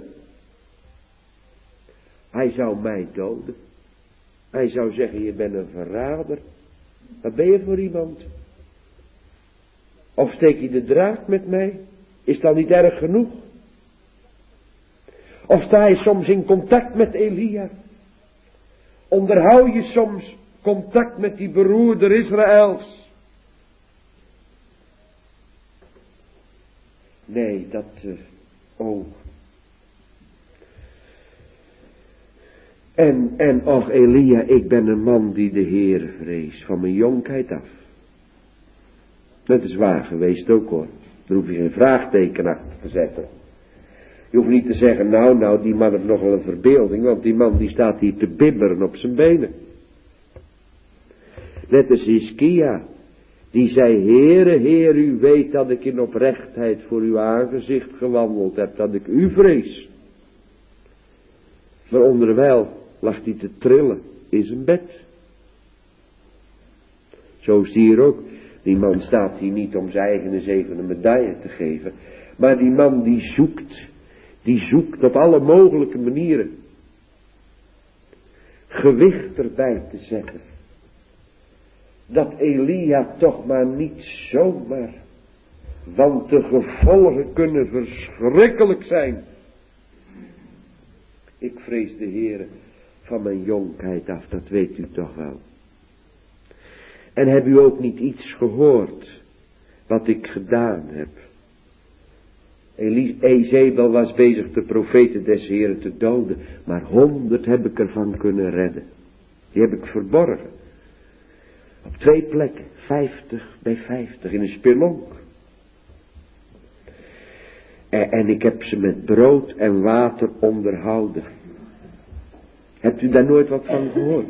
Hij zou mij doden. Hij zou zeggen, je bent een verrader. Wat ben je voor iemand? Of steek je de draad met mij? Is dat niet erg genoeg? Of sta je soms in contact met Elia? Onderhoud je soms contact met die beroerder Israëls? Nee, En och Elia, ik ben een man die de Heere vreest, van mijn jonkheid af. Dat is waar geweest ook hoor. Daar hoef je geen vraagteken achter te zetten. Je hoeft niet te zeggen, nou, die man heeft nogal een verbeelding, want die man die staat hier te bibberen op zijn benen. Net als Hiskia, die zei, Heere, u weet dat ik in oprechtheid voor uw aangezicht gewandeld heb, dat ik u vrees. Maar onderwijl lag hij te trillen in zijn bed. Zo zie je hier ook, die man staat hier niet om zijn eigen eens even een medaille te geven, maar die man die zoekt op alle mogelijke manieren gewicht erbij te zetten. Dat Elia toch maar niet zomaar, want de gevolgen kunnen verschrikkelijk zijn. Ik vrees de Heere van mijn jonkheid af, dat weet u toch wel. En heb u ook niet iets gehoord wat ik gedaan heb? Ezebel was bezig de profeten des Heeren te doden, maar 100 heb ik ervan kunnen redden. Die heb ik verborgen. Op 2 plekken, 50 bij 50, in een spelonk. En ik heb ze met brood en water onderhouden. Hebt u daar nooit wat van gehoord?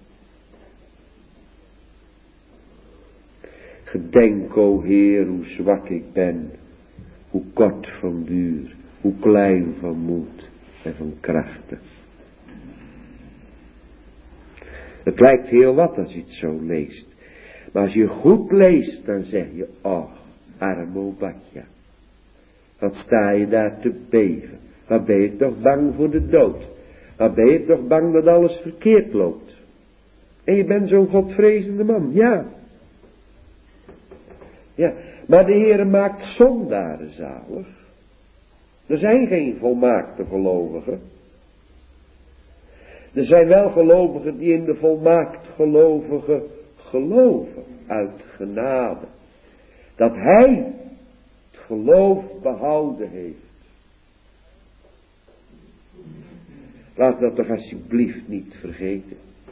Gedenk, o Heer, hoe zwak ik ben, hoe kort van duur, hoe klein van moed en van krachten. Het lijkt heel wat als je het zo leest. Maar als je goed leest, dan zeg je, oh, arme Obadja. Wat sta je daar te beven? Wat ben je toch bang voor de dood? Wat ben je toch bang dat alles verkeerd loopt? En je bent zo'n godvrezende man, ja. Ja, maar de Heere maakt zondaren zalig. Er zijn geen volmaakte gelovigen. Er zijn wel gelovigen die in de volmaakt gelovigen geloven uit genade. Dat hij het geloof behouden heeft. Laat dat toch alsjeblieft niet vergeten.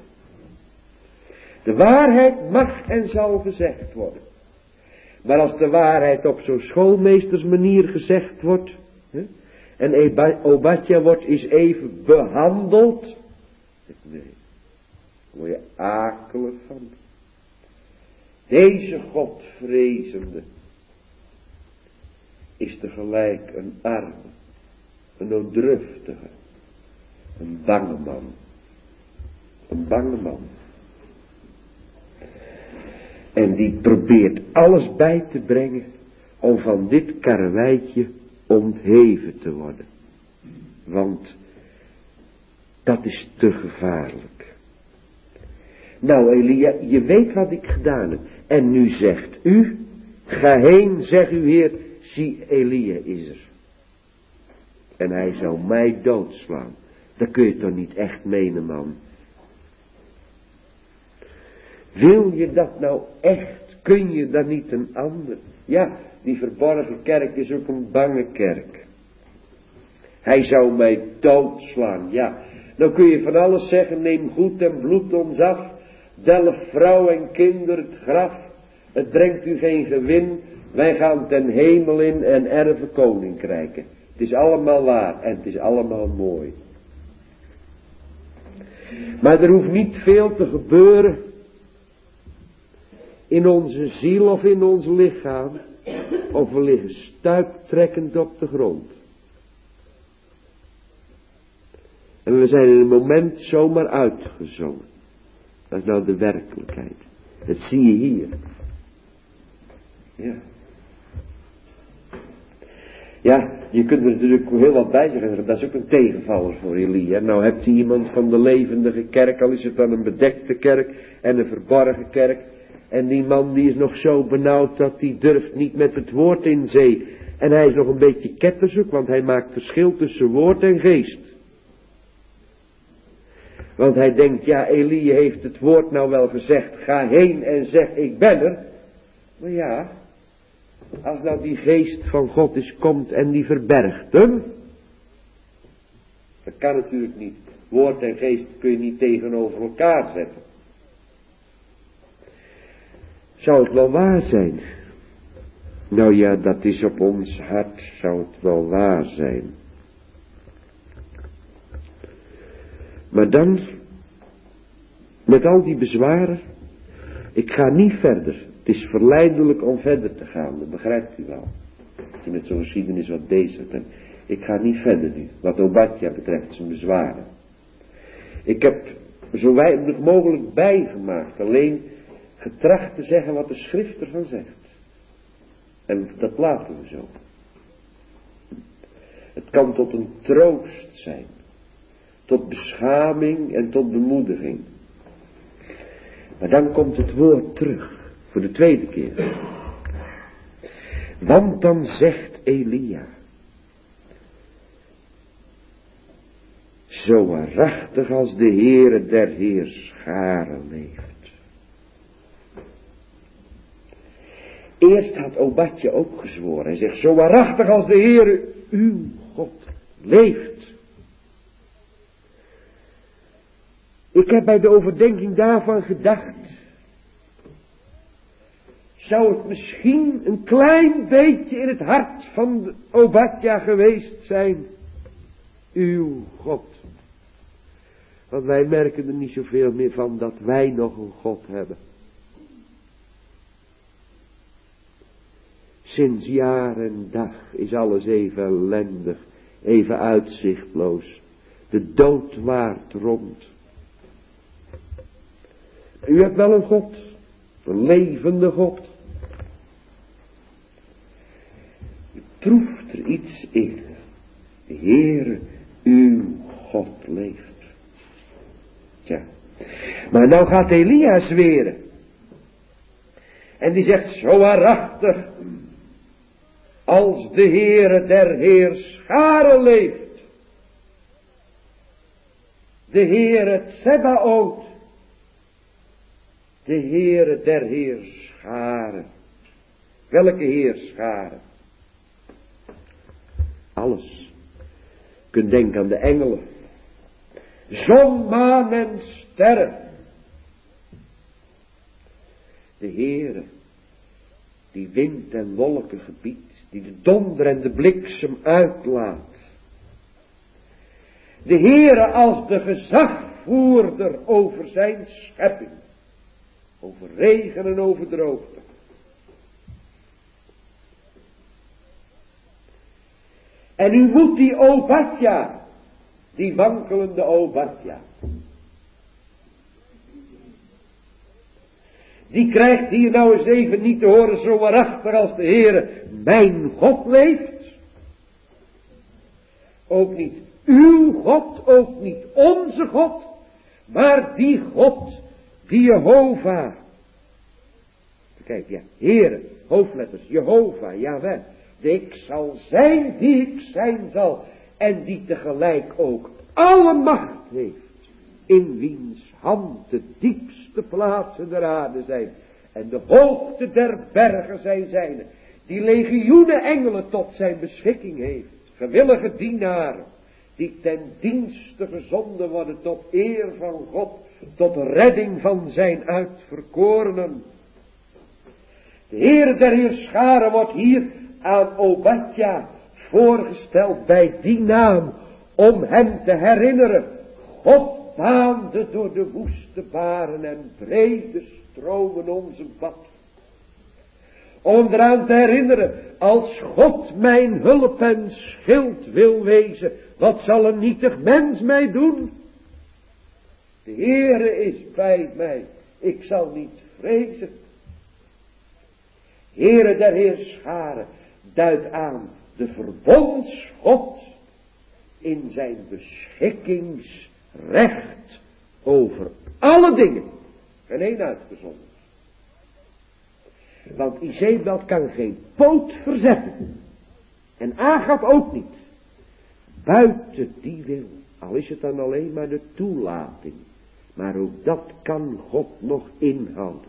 De waarheid mag en zal gezegd worden. Maar als de waarheid op zo'n schoolmeestersmanier gezegd wordt, En Obadja wordt eens even behandeld. Nee, daar word je akelig van. Deze Godvrezende is tegelijk een arme, een onddruftige, een bange man. Een bange man. En die probeert alles bij te brengen om van dit karreweitje ontheven te worden. Want dat is te gevaarlijk. Nou Elia, je weet wat ik gedaan heb. En nu zegt u, ga heen, zeg uw Heer, zie Elia is er. En hij zou mij doodslaan. Dat kun je toch niet echt menen, man. Wil je dat nou echt? Kun je dan niet een ander? Ja, die verborgen kerk is ook een bange kerk. Hij zou mij doodslaan, ja. Dan kun je van alles zeggen, neem goed en bloed ons af. Delf vrouw en kinder het graf. Het brengt u geen gewin. Wij gaan ten hemel in en erven koninkrijken. Het is allemaal waar en het is allemaal mooi. Maar er hoeft niet veel te gebeuren in onze ziel of in ons lichaam, of we liggen stuiptrekkend op de grond. En we zijn in een moment zomaar uitgezongen. Dat is nou de werkelijkheid. Dat zie je hier. Ja. Ja, je kunt er natuurlijk heel wat bij zeggen. Dat is ook een tegenvaller voor Elia. Nou hebt hij iemand van de levendige kerk, al is het dan een bedekte kerk en een verborgen kerk. En die man die is nog zo benauwd dat hij durft niet met het woord in zee. En hij is nog een beetje ketterzoek, want hij maakt verschil tussen woord en geest. Want hij denkt, ja, Elia heeft het woord nou wel gezegd, ga heen en zeg, ik ben er. Maar ja, als nou die geest van God eens komt en die verbergt hem. Dat kan natuurlijk niet. Woord en geest kun je niet tegenover elkaar zetten. Zou het wel waar zijn? Nou ja, dat is op ons hart, zou het wel waar zijn. Maar dan, met al die bezwaren, ik ga niet verder. Het is verleidelijk om verder te gaan, dat begrijpt u wel. Als je met zo'n geschiedenis wat bezig bent. Ik ga niet verder nu, wat Obadja betreft zijn bezwaren. Ik heb zo weinig mogelijk bijgemaakt, alleen getracht te zeggen wat de schrift ervan zegt. En dat laten we zo. Het kan tot een troost zijn. Tot beschaming en tot bemoediging. Maar dan komt het woord terug. Voor de tweede keer. Want dan zegt Elia. Zo waarachtig als de Heere der Heerscharen leeft. Eerst had Obadja ook gezworen. Hij zegt, zo waarachtig als de Heere uw God leeft. Ik heb bij de overdenking daarvan gedacht. Zou het misschien een klein beetje in het hart van Obadja geweest zijn. Uw God. Want wij merken er niet zoveel meer van dat wij nog een God hebben. Sinds jaar en dag is alles even ellendig, even uitzichtloos. De dood waart rond. U hebt wel een God, een levende God. U proeft er iets in. De Heere, uw God leeft. Tja. Maar nou gaat Elia zweren. En die zegt, zo waarachtig als de Heere der Heerscharen leeft. De Heere Tsebaot. De Heere der Heerscharen. Welke Heerscharen? Alles. Je kunt denken aan de engelen. Zon, maan en sterren. De Heere, die wind en wolken gebiedt, die de donder en de bliksem uitlaat. De Heere als de gezagvoerder over zijn schepping. Over regen en over droogte. En u moet die Obadja, die wankelende Obadja, die krijgt hier nou eens even niet te horen zo waarachtig als de Heere mijn God leeft. Ook niet uw God, ook niet onze God, maar die God, die Jehovah. Kijk, ja, Heere, hoofdletters, Jehovah, Jahweh. De ik zal zijn die ik zijn zal. En die tegelijk ook alle macht heeft. In wiens hand de diepste plaatsen der aarde zijn. En de hoogte der bergen zijn zijne. Die legioenen engelen tot zijn beschikking heeft. Gewillige dienaren. Die ten dienste gezonden worden tot eer van God. Tot redding van zijn uitverkorenen. De Heer der Heerscharen wordt hier aan Obadja voorgesteld bij die naam. Om hem te herinneren. God baande door de woeste baren en brede stromen onze pad. Om eraan te herinneren, als God mijn hulp en schild wil wezen, wat zal een nietig mens mij doen? De Heere is bij mij, ik zal niet vrezen. Heere der Heerscharen duidt aan de verbondsgod in zijn beschikkingsrecht over alle dingen. Geen één uitgezonderd. Want Izebel kan geen poot verzetten. En Agab ook niet. Buiten die wil. Al is het dan alleen maar de toelating. Maar ook dat kan God nog inhouden.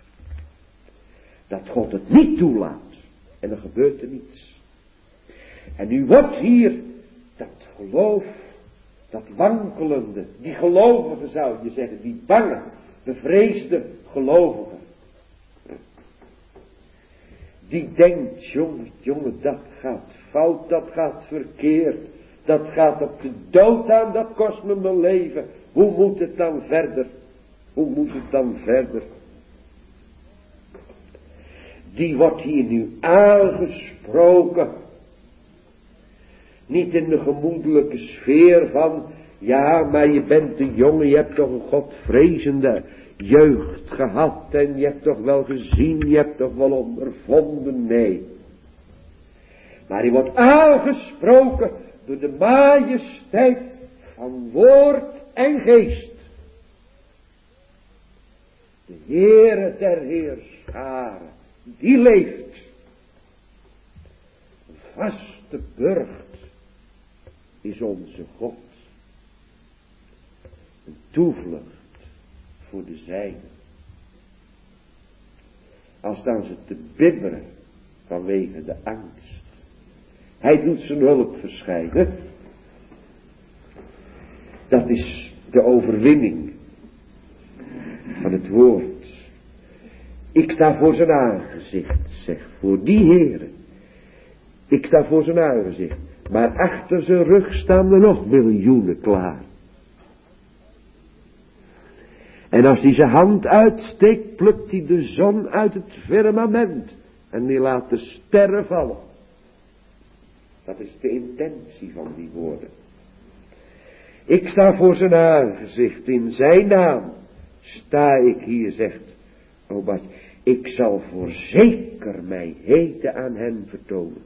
Dat God het niet toelaat. En dan gebeurt er niets. En nu wordt hier dat geloof, dat wankelende, die gelovige zou je zeggen, die bange, bevreesde gelovige. Die denkt, jongen, dat gaat fout, dat gaat verkeerd, dat gaat op de dood aan, dat kost me mijn leven. Hoe moet het dan verder? Hoe moet het dan verder? Die wordt hier nu aangesproken. Niet in de gemoedelijke sfeer van, ja, maar je bent een jongen, je hebt toch een godvrezende jeugd gehad en je hebt toch wel gezien, je hebt toch wel ondervonden, nee. Maar hij wordt aangesproken door de majesteit van woord en geest. De Heere der Heerscharen, die leeft. Een vaste burcht is onze God. Een toevlucht voor de zijnen. Als staan ze te bibberen vanwege de angst. Hij doet zijn hulp verschijnen. Dat is de overwinning van het woord. Ik sta voor zijn aangezicht, zeg, voor die Heere. Ik sta voor zijn aangezicht. Maar achter zijn rug staan er nog miljoenen klaar. En als hij zijn hand uitsteekt, plukt hij de zon uit het firmament. En die laat de sterren vallen. Dat is de intentie van die woorden. Ik sta voor zijn aangezicht, in zijn naam sta ik hier, zegt Obadja. Ik zal voorzeker mij heden aan hem vertonen.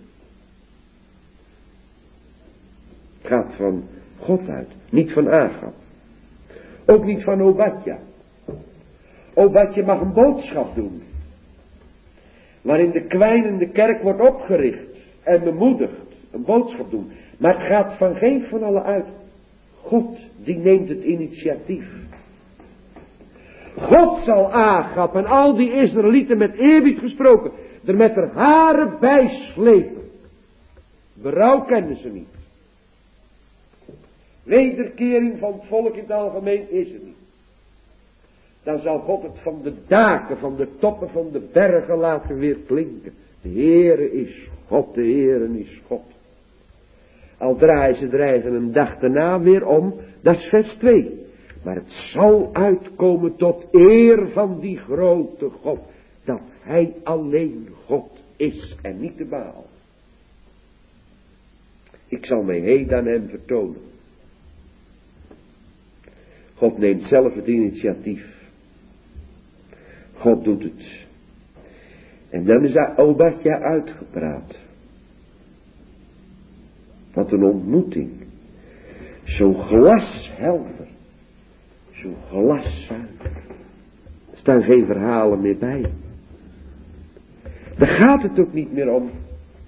Het gaat van God uit, niet van Agab. Ook niet van Obadja. Obadja mag een boodschap doen. Waarin de kwijnende kerk wordt opgericht en bemoedigd. Een boodschap doen. Maar het gaat van geen van allen uit. God die neemt het initiatief. God zal Agab en al die Israëlieten met eerbied gesproken er met haar haren bij slepen. Berouw kennen ze niet. Wederkering van het volk in het algemeen is er niet. Dan zal God het van de daken, van de toppen van de bergen laten weer klinken. De Heere is God, de Heere is God. Al draaien ze dreigen een dag daarna weer om. Dat is vers 2. Maar het zal uitkomen tot eer van die grote God. Dat hij alleen God is en niet de Baal. Ik zal mij heden aan hem vertonen. God neemt zelf het initiatief. God doet het. En dan is Obadja uitgepraat. Wat een ontmoeting. Zo glashelder. Zo glaszuiver. Er staan geen verhalen meer bij. Daar gaat het ook niet meer om.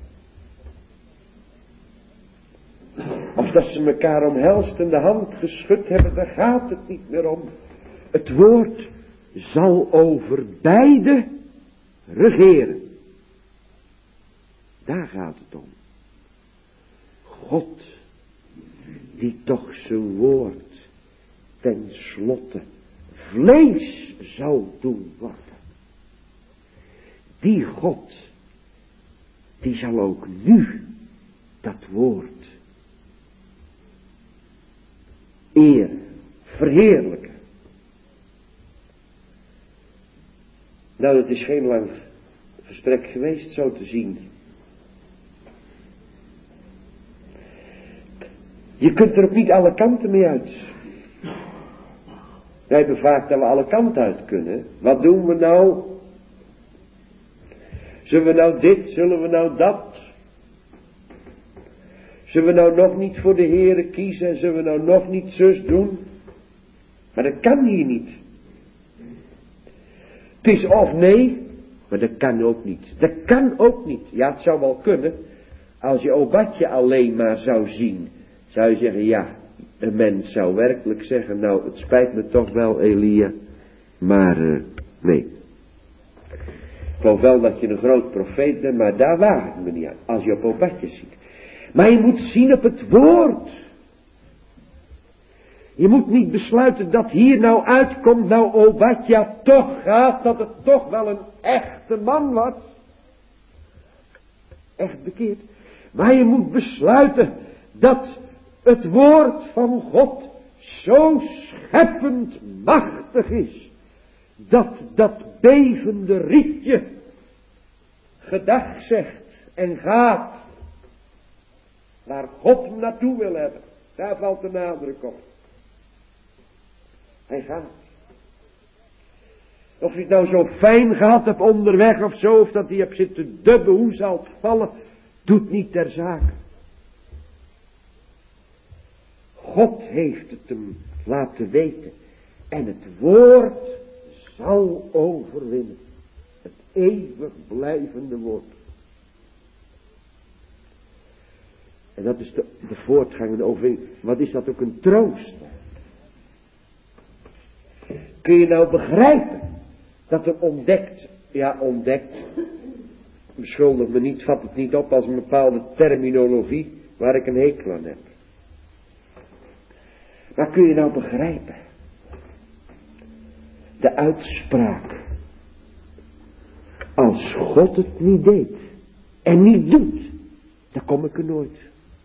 Of dat ze elkaar omhelst en de hand geschud hebben, daar gaat het niet meer om. Het woord zal over beide regeren. Daar gaat het om. God, die toch zijn woord ten slotte vlees zou doen worden. Die God, die zal ook nu dat woord eren, verheerlijken. Nou, het is geen lang gesprek geweest zo te zien. Je kunt er ook niet alle kanten mee uit. Wij hebben vaak dat we alle kanten uit kunnen. Wat doen we nou? Zullen we nou dit? Zullen we nou dat? Zullen we nou nog niet voor de Heere kiezen? En zullen we nou nog niet zus doen? Maar dat kan hier niet. Het is of nee, maar dat kan ook niet. Dat kan ook niet. Ja, het zou wel kunnen. Als je Obadja alleen maar zou zien, zou je zeggen, ja, een mens zou werkelijk zeggen, nou, het spijt me toch wel, Elia, maar nee. Ik geloof wel dat je een groot profeet bent, maar daar waag ik me niet aan, als je op Obadja ziet. Maar je moet zien op het woord. Je moet niet besluiten dat hier nou uitkomt, nou Obadja toch gaat, dat het toch wel een echte man was. Echt bekeerd. Maar je moet besluiten dat het woord van God zo scheppend machtig is, dat dat bevende rietje gedag zegt en gaat waar God hem naartoe wil hebben. Daar valt de nadruk op. Hij gaat. Of je het nou zo fijn gehad hebt onderweg of zo, of dat hij hebt zitten dubben, hoe zal het vallen, doet niet ter zake. God heeft het hem laten weten. En het woord zal overwinnen. Het eeuwig blijvende woord. En dat is de voortgang overwinning. Wat is dat ook een troost. Kun je nou begrijpen dat er ontdekt, beschuldig me niet, vat het niet op als een bepaalde terminologie waar ik een hekel aan heb. Maar kun je nou begrijpen de uitspraak, als God het niet deed en niet doet, dan kom ik er nooit.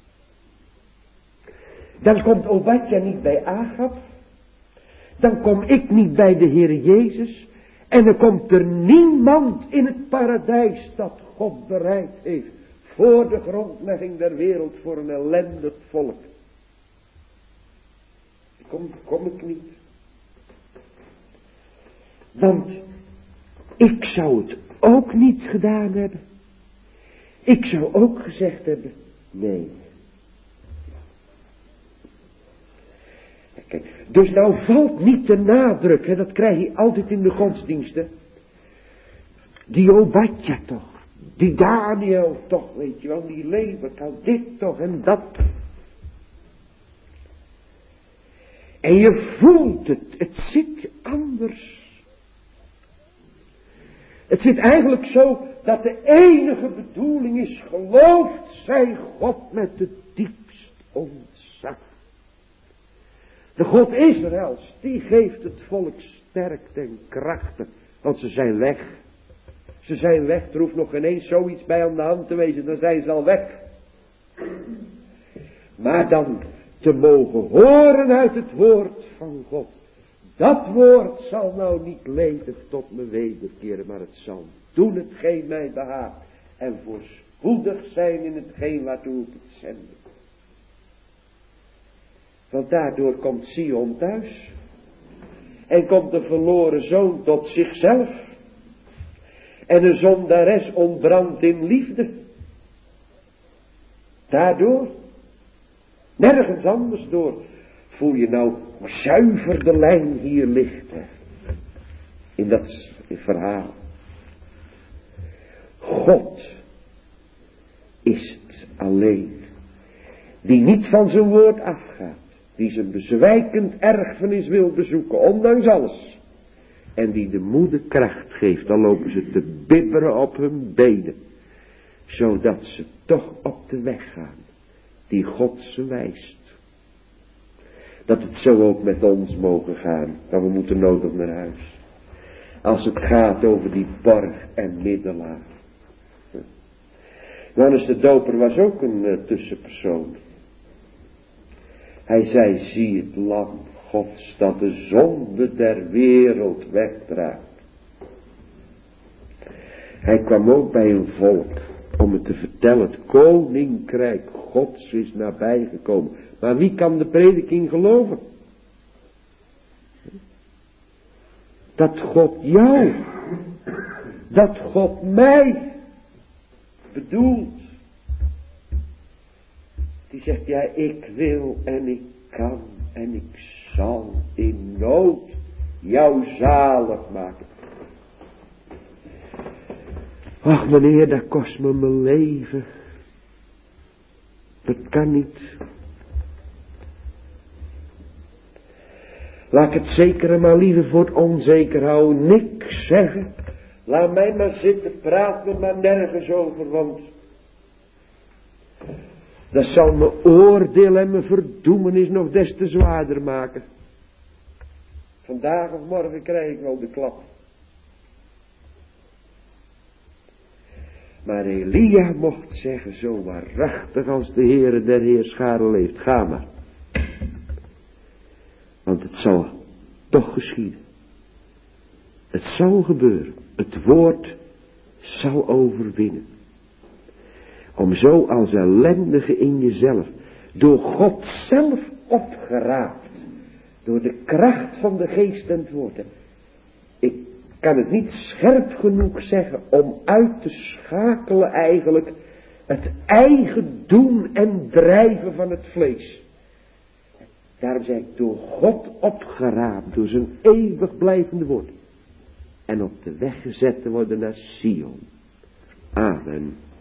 Dan komt Obadja niet bij Agab, dan kom ik niet bij de Heere Jezus, en dan komt er niemand in het paradijs dat God bereid heeft voor de grondlegging der wereld voor een ellendig volk. Kom ik niet. Want ik zou het ook niet gedaan hebben. Ik zou ook gezegd hebben, nee. Kijk, dus nou valt niet de nadruk, hè, dat krijg je altijd in de godsdiensten. Die Obadja toch, die Daniel toch, weet je wel, die levert al dit toch en dat. En je voelt het zit anders. Het zit eigenlijk zo dat de enige bedoeling is, gelooft zij God met het diepst ontzag. De God Israëls, die geeft het volk sterkte en krachten, want ze zijn weg. Ze zijn weg, er hoeft nog ineens zoiets bij aan de hand te wezen, dan zijn ze al weg. Maar dan te mogen horen uit het woord van God. Dat woord zal nou niet leven tot mijn wederkeren, maar het zal doen hetgeen mij behaagt. En voorspoedig zijn in hetgeen waartoe ik het zende. Want daardoor komt Sion thuis. En komt de verloren zoon tot zichzelf. En de zondares ontbrandt in liefde. Daardoor. Nergens anders door. Voel je nou hoe zuiver de lijn hier ligt. Hè? In dat verhaal. God is het alleen. Die niet van zijn woord afgaat. Die zijn bezwijkend erfenis wil bezoeken. Ondanks alles. En die de moeder kracht geeft. Dan lopen ze te bibberen op hun benen. Zodat ze toch op de weg gaan. Die God ze wijst. Dat het zo ook met ons mogen gaan. Maar we moeten nodig naar huis. Als het gaat over die borg en middelaar. Johannes de Doper was ook een tussenpersoon. Hij zei, zie het lam Gods dat de zonde der wereld wegdraagt. Hij kwam ook bij een volk om het te vertellen, het koninkrijk Gods is nabijgekomen. Maar wie kan de prediking geloven? Dat God jou, dat God mij bedoelt. Die zegt, ja, ik wil en ik kan en ik zal in nood jou zalig maken. Ach meneer, dat kost me mijn leven. Dat kan niet. Laat ik het zekere maar liever voor het onzeker houden. Niks zeggen. Laat mij maar zitten, praat me maar nergens over, want dat zal mijn oordeel en mijn verdoemenis nog des te zwaarder maken. Vandaag of morgen krijg ik wel de klap. Maar Elia mocht zeggen, zo waarachtig als de Heere der Heerscharen leeft, ga maar. Want het zal toch geschieden. Het zal gebeuren. Het woord zal overwinnen. Om zo als ellendige in jezelf, door God zelf opgeraapt, door de kracht van de geest en het woord. Ik kan het niet scherp genoeg zeggen om uit te schakelen eigenlijk het eigen doen en drijven van het vlees. Daarom zeg ik, door God opgeraapt, door zijn eeuwig blijvende woord. En op de weg gezet te worden naar Sion. Amen.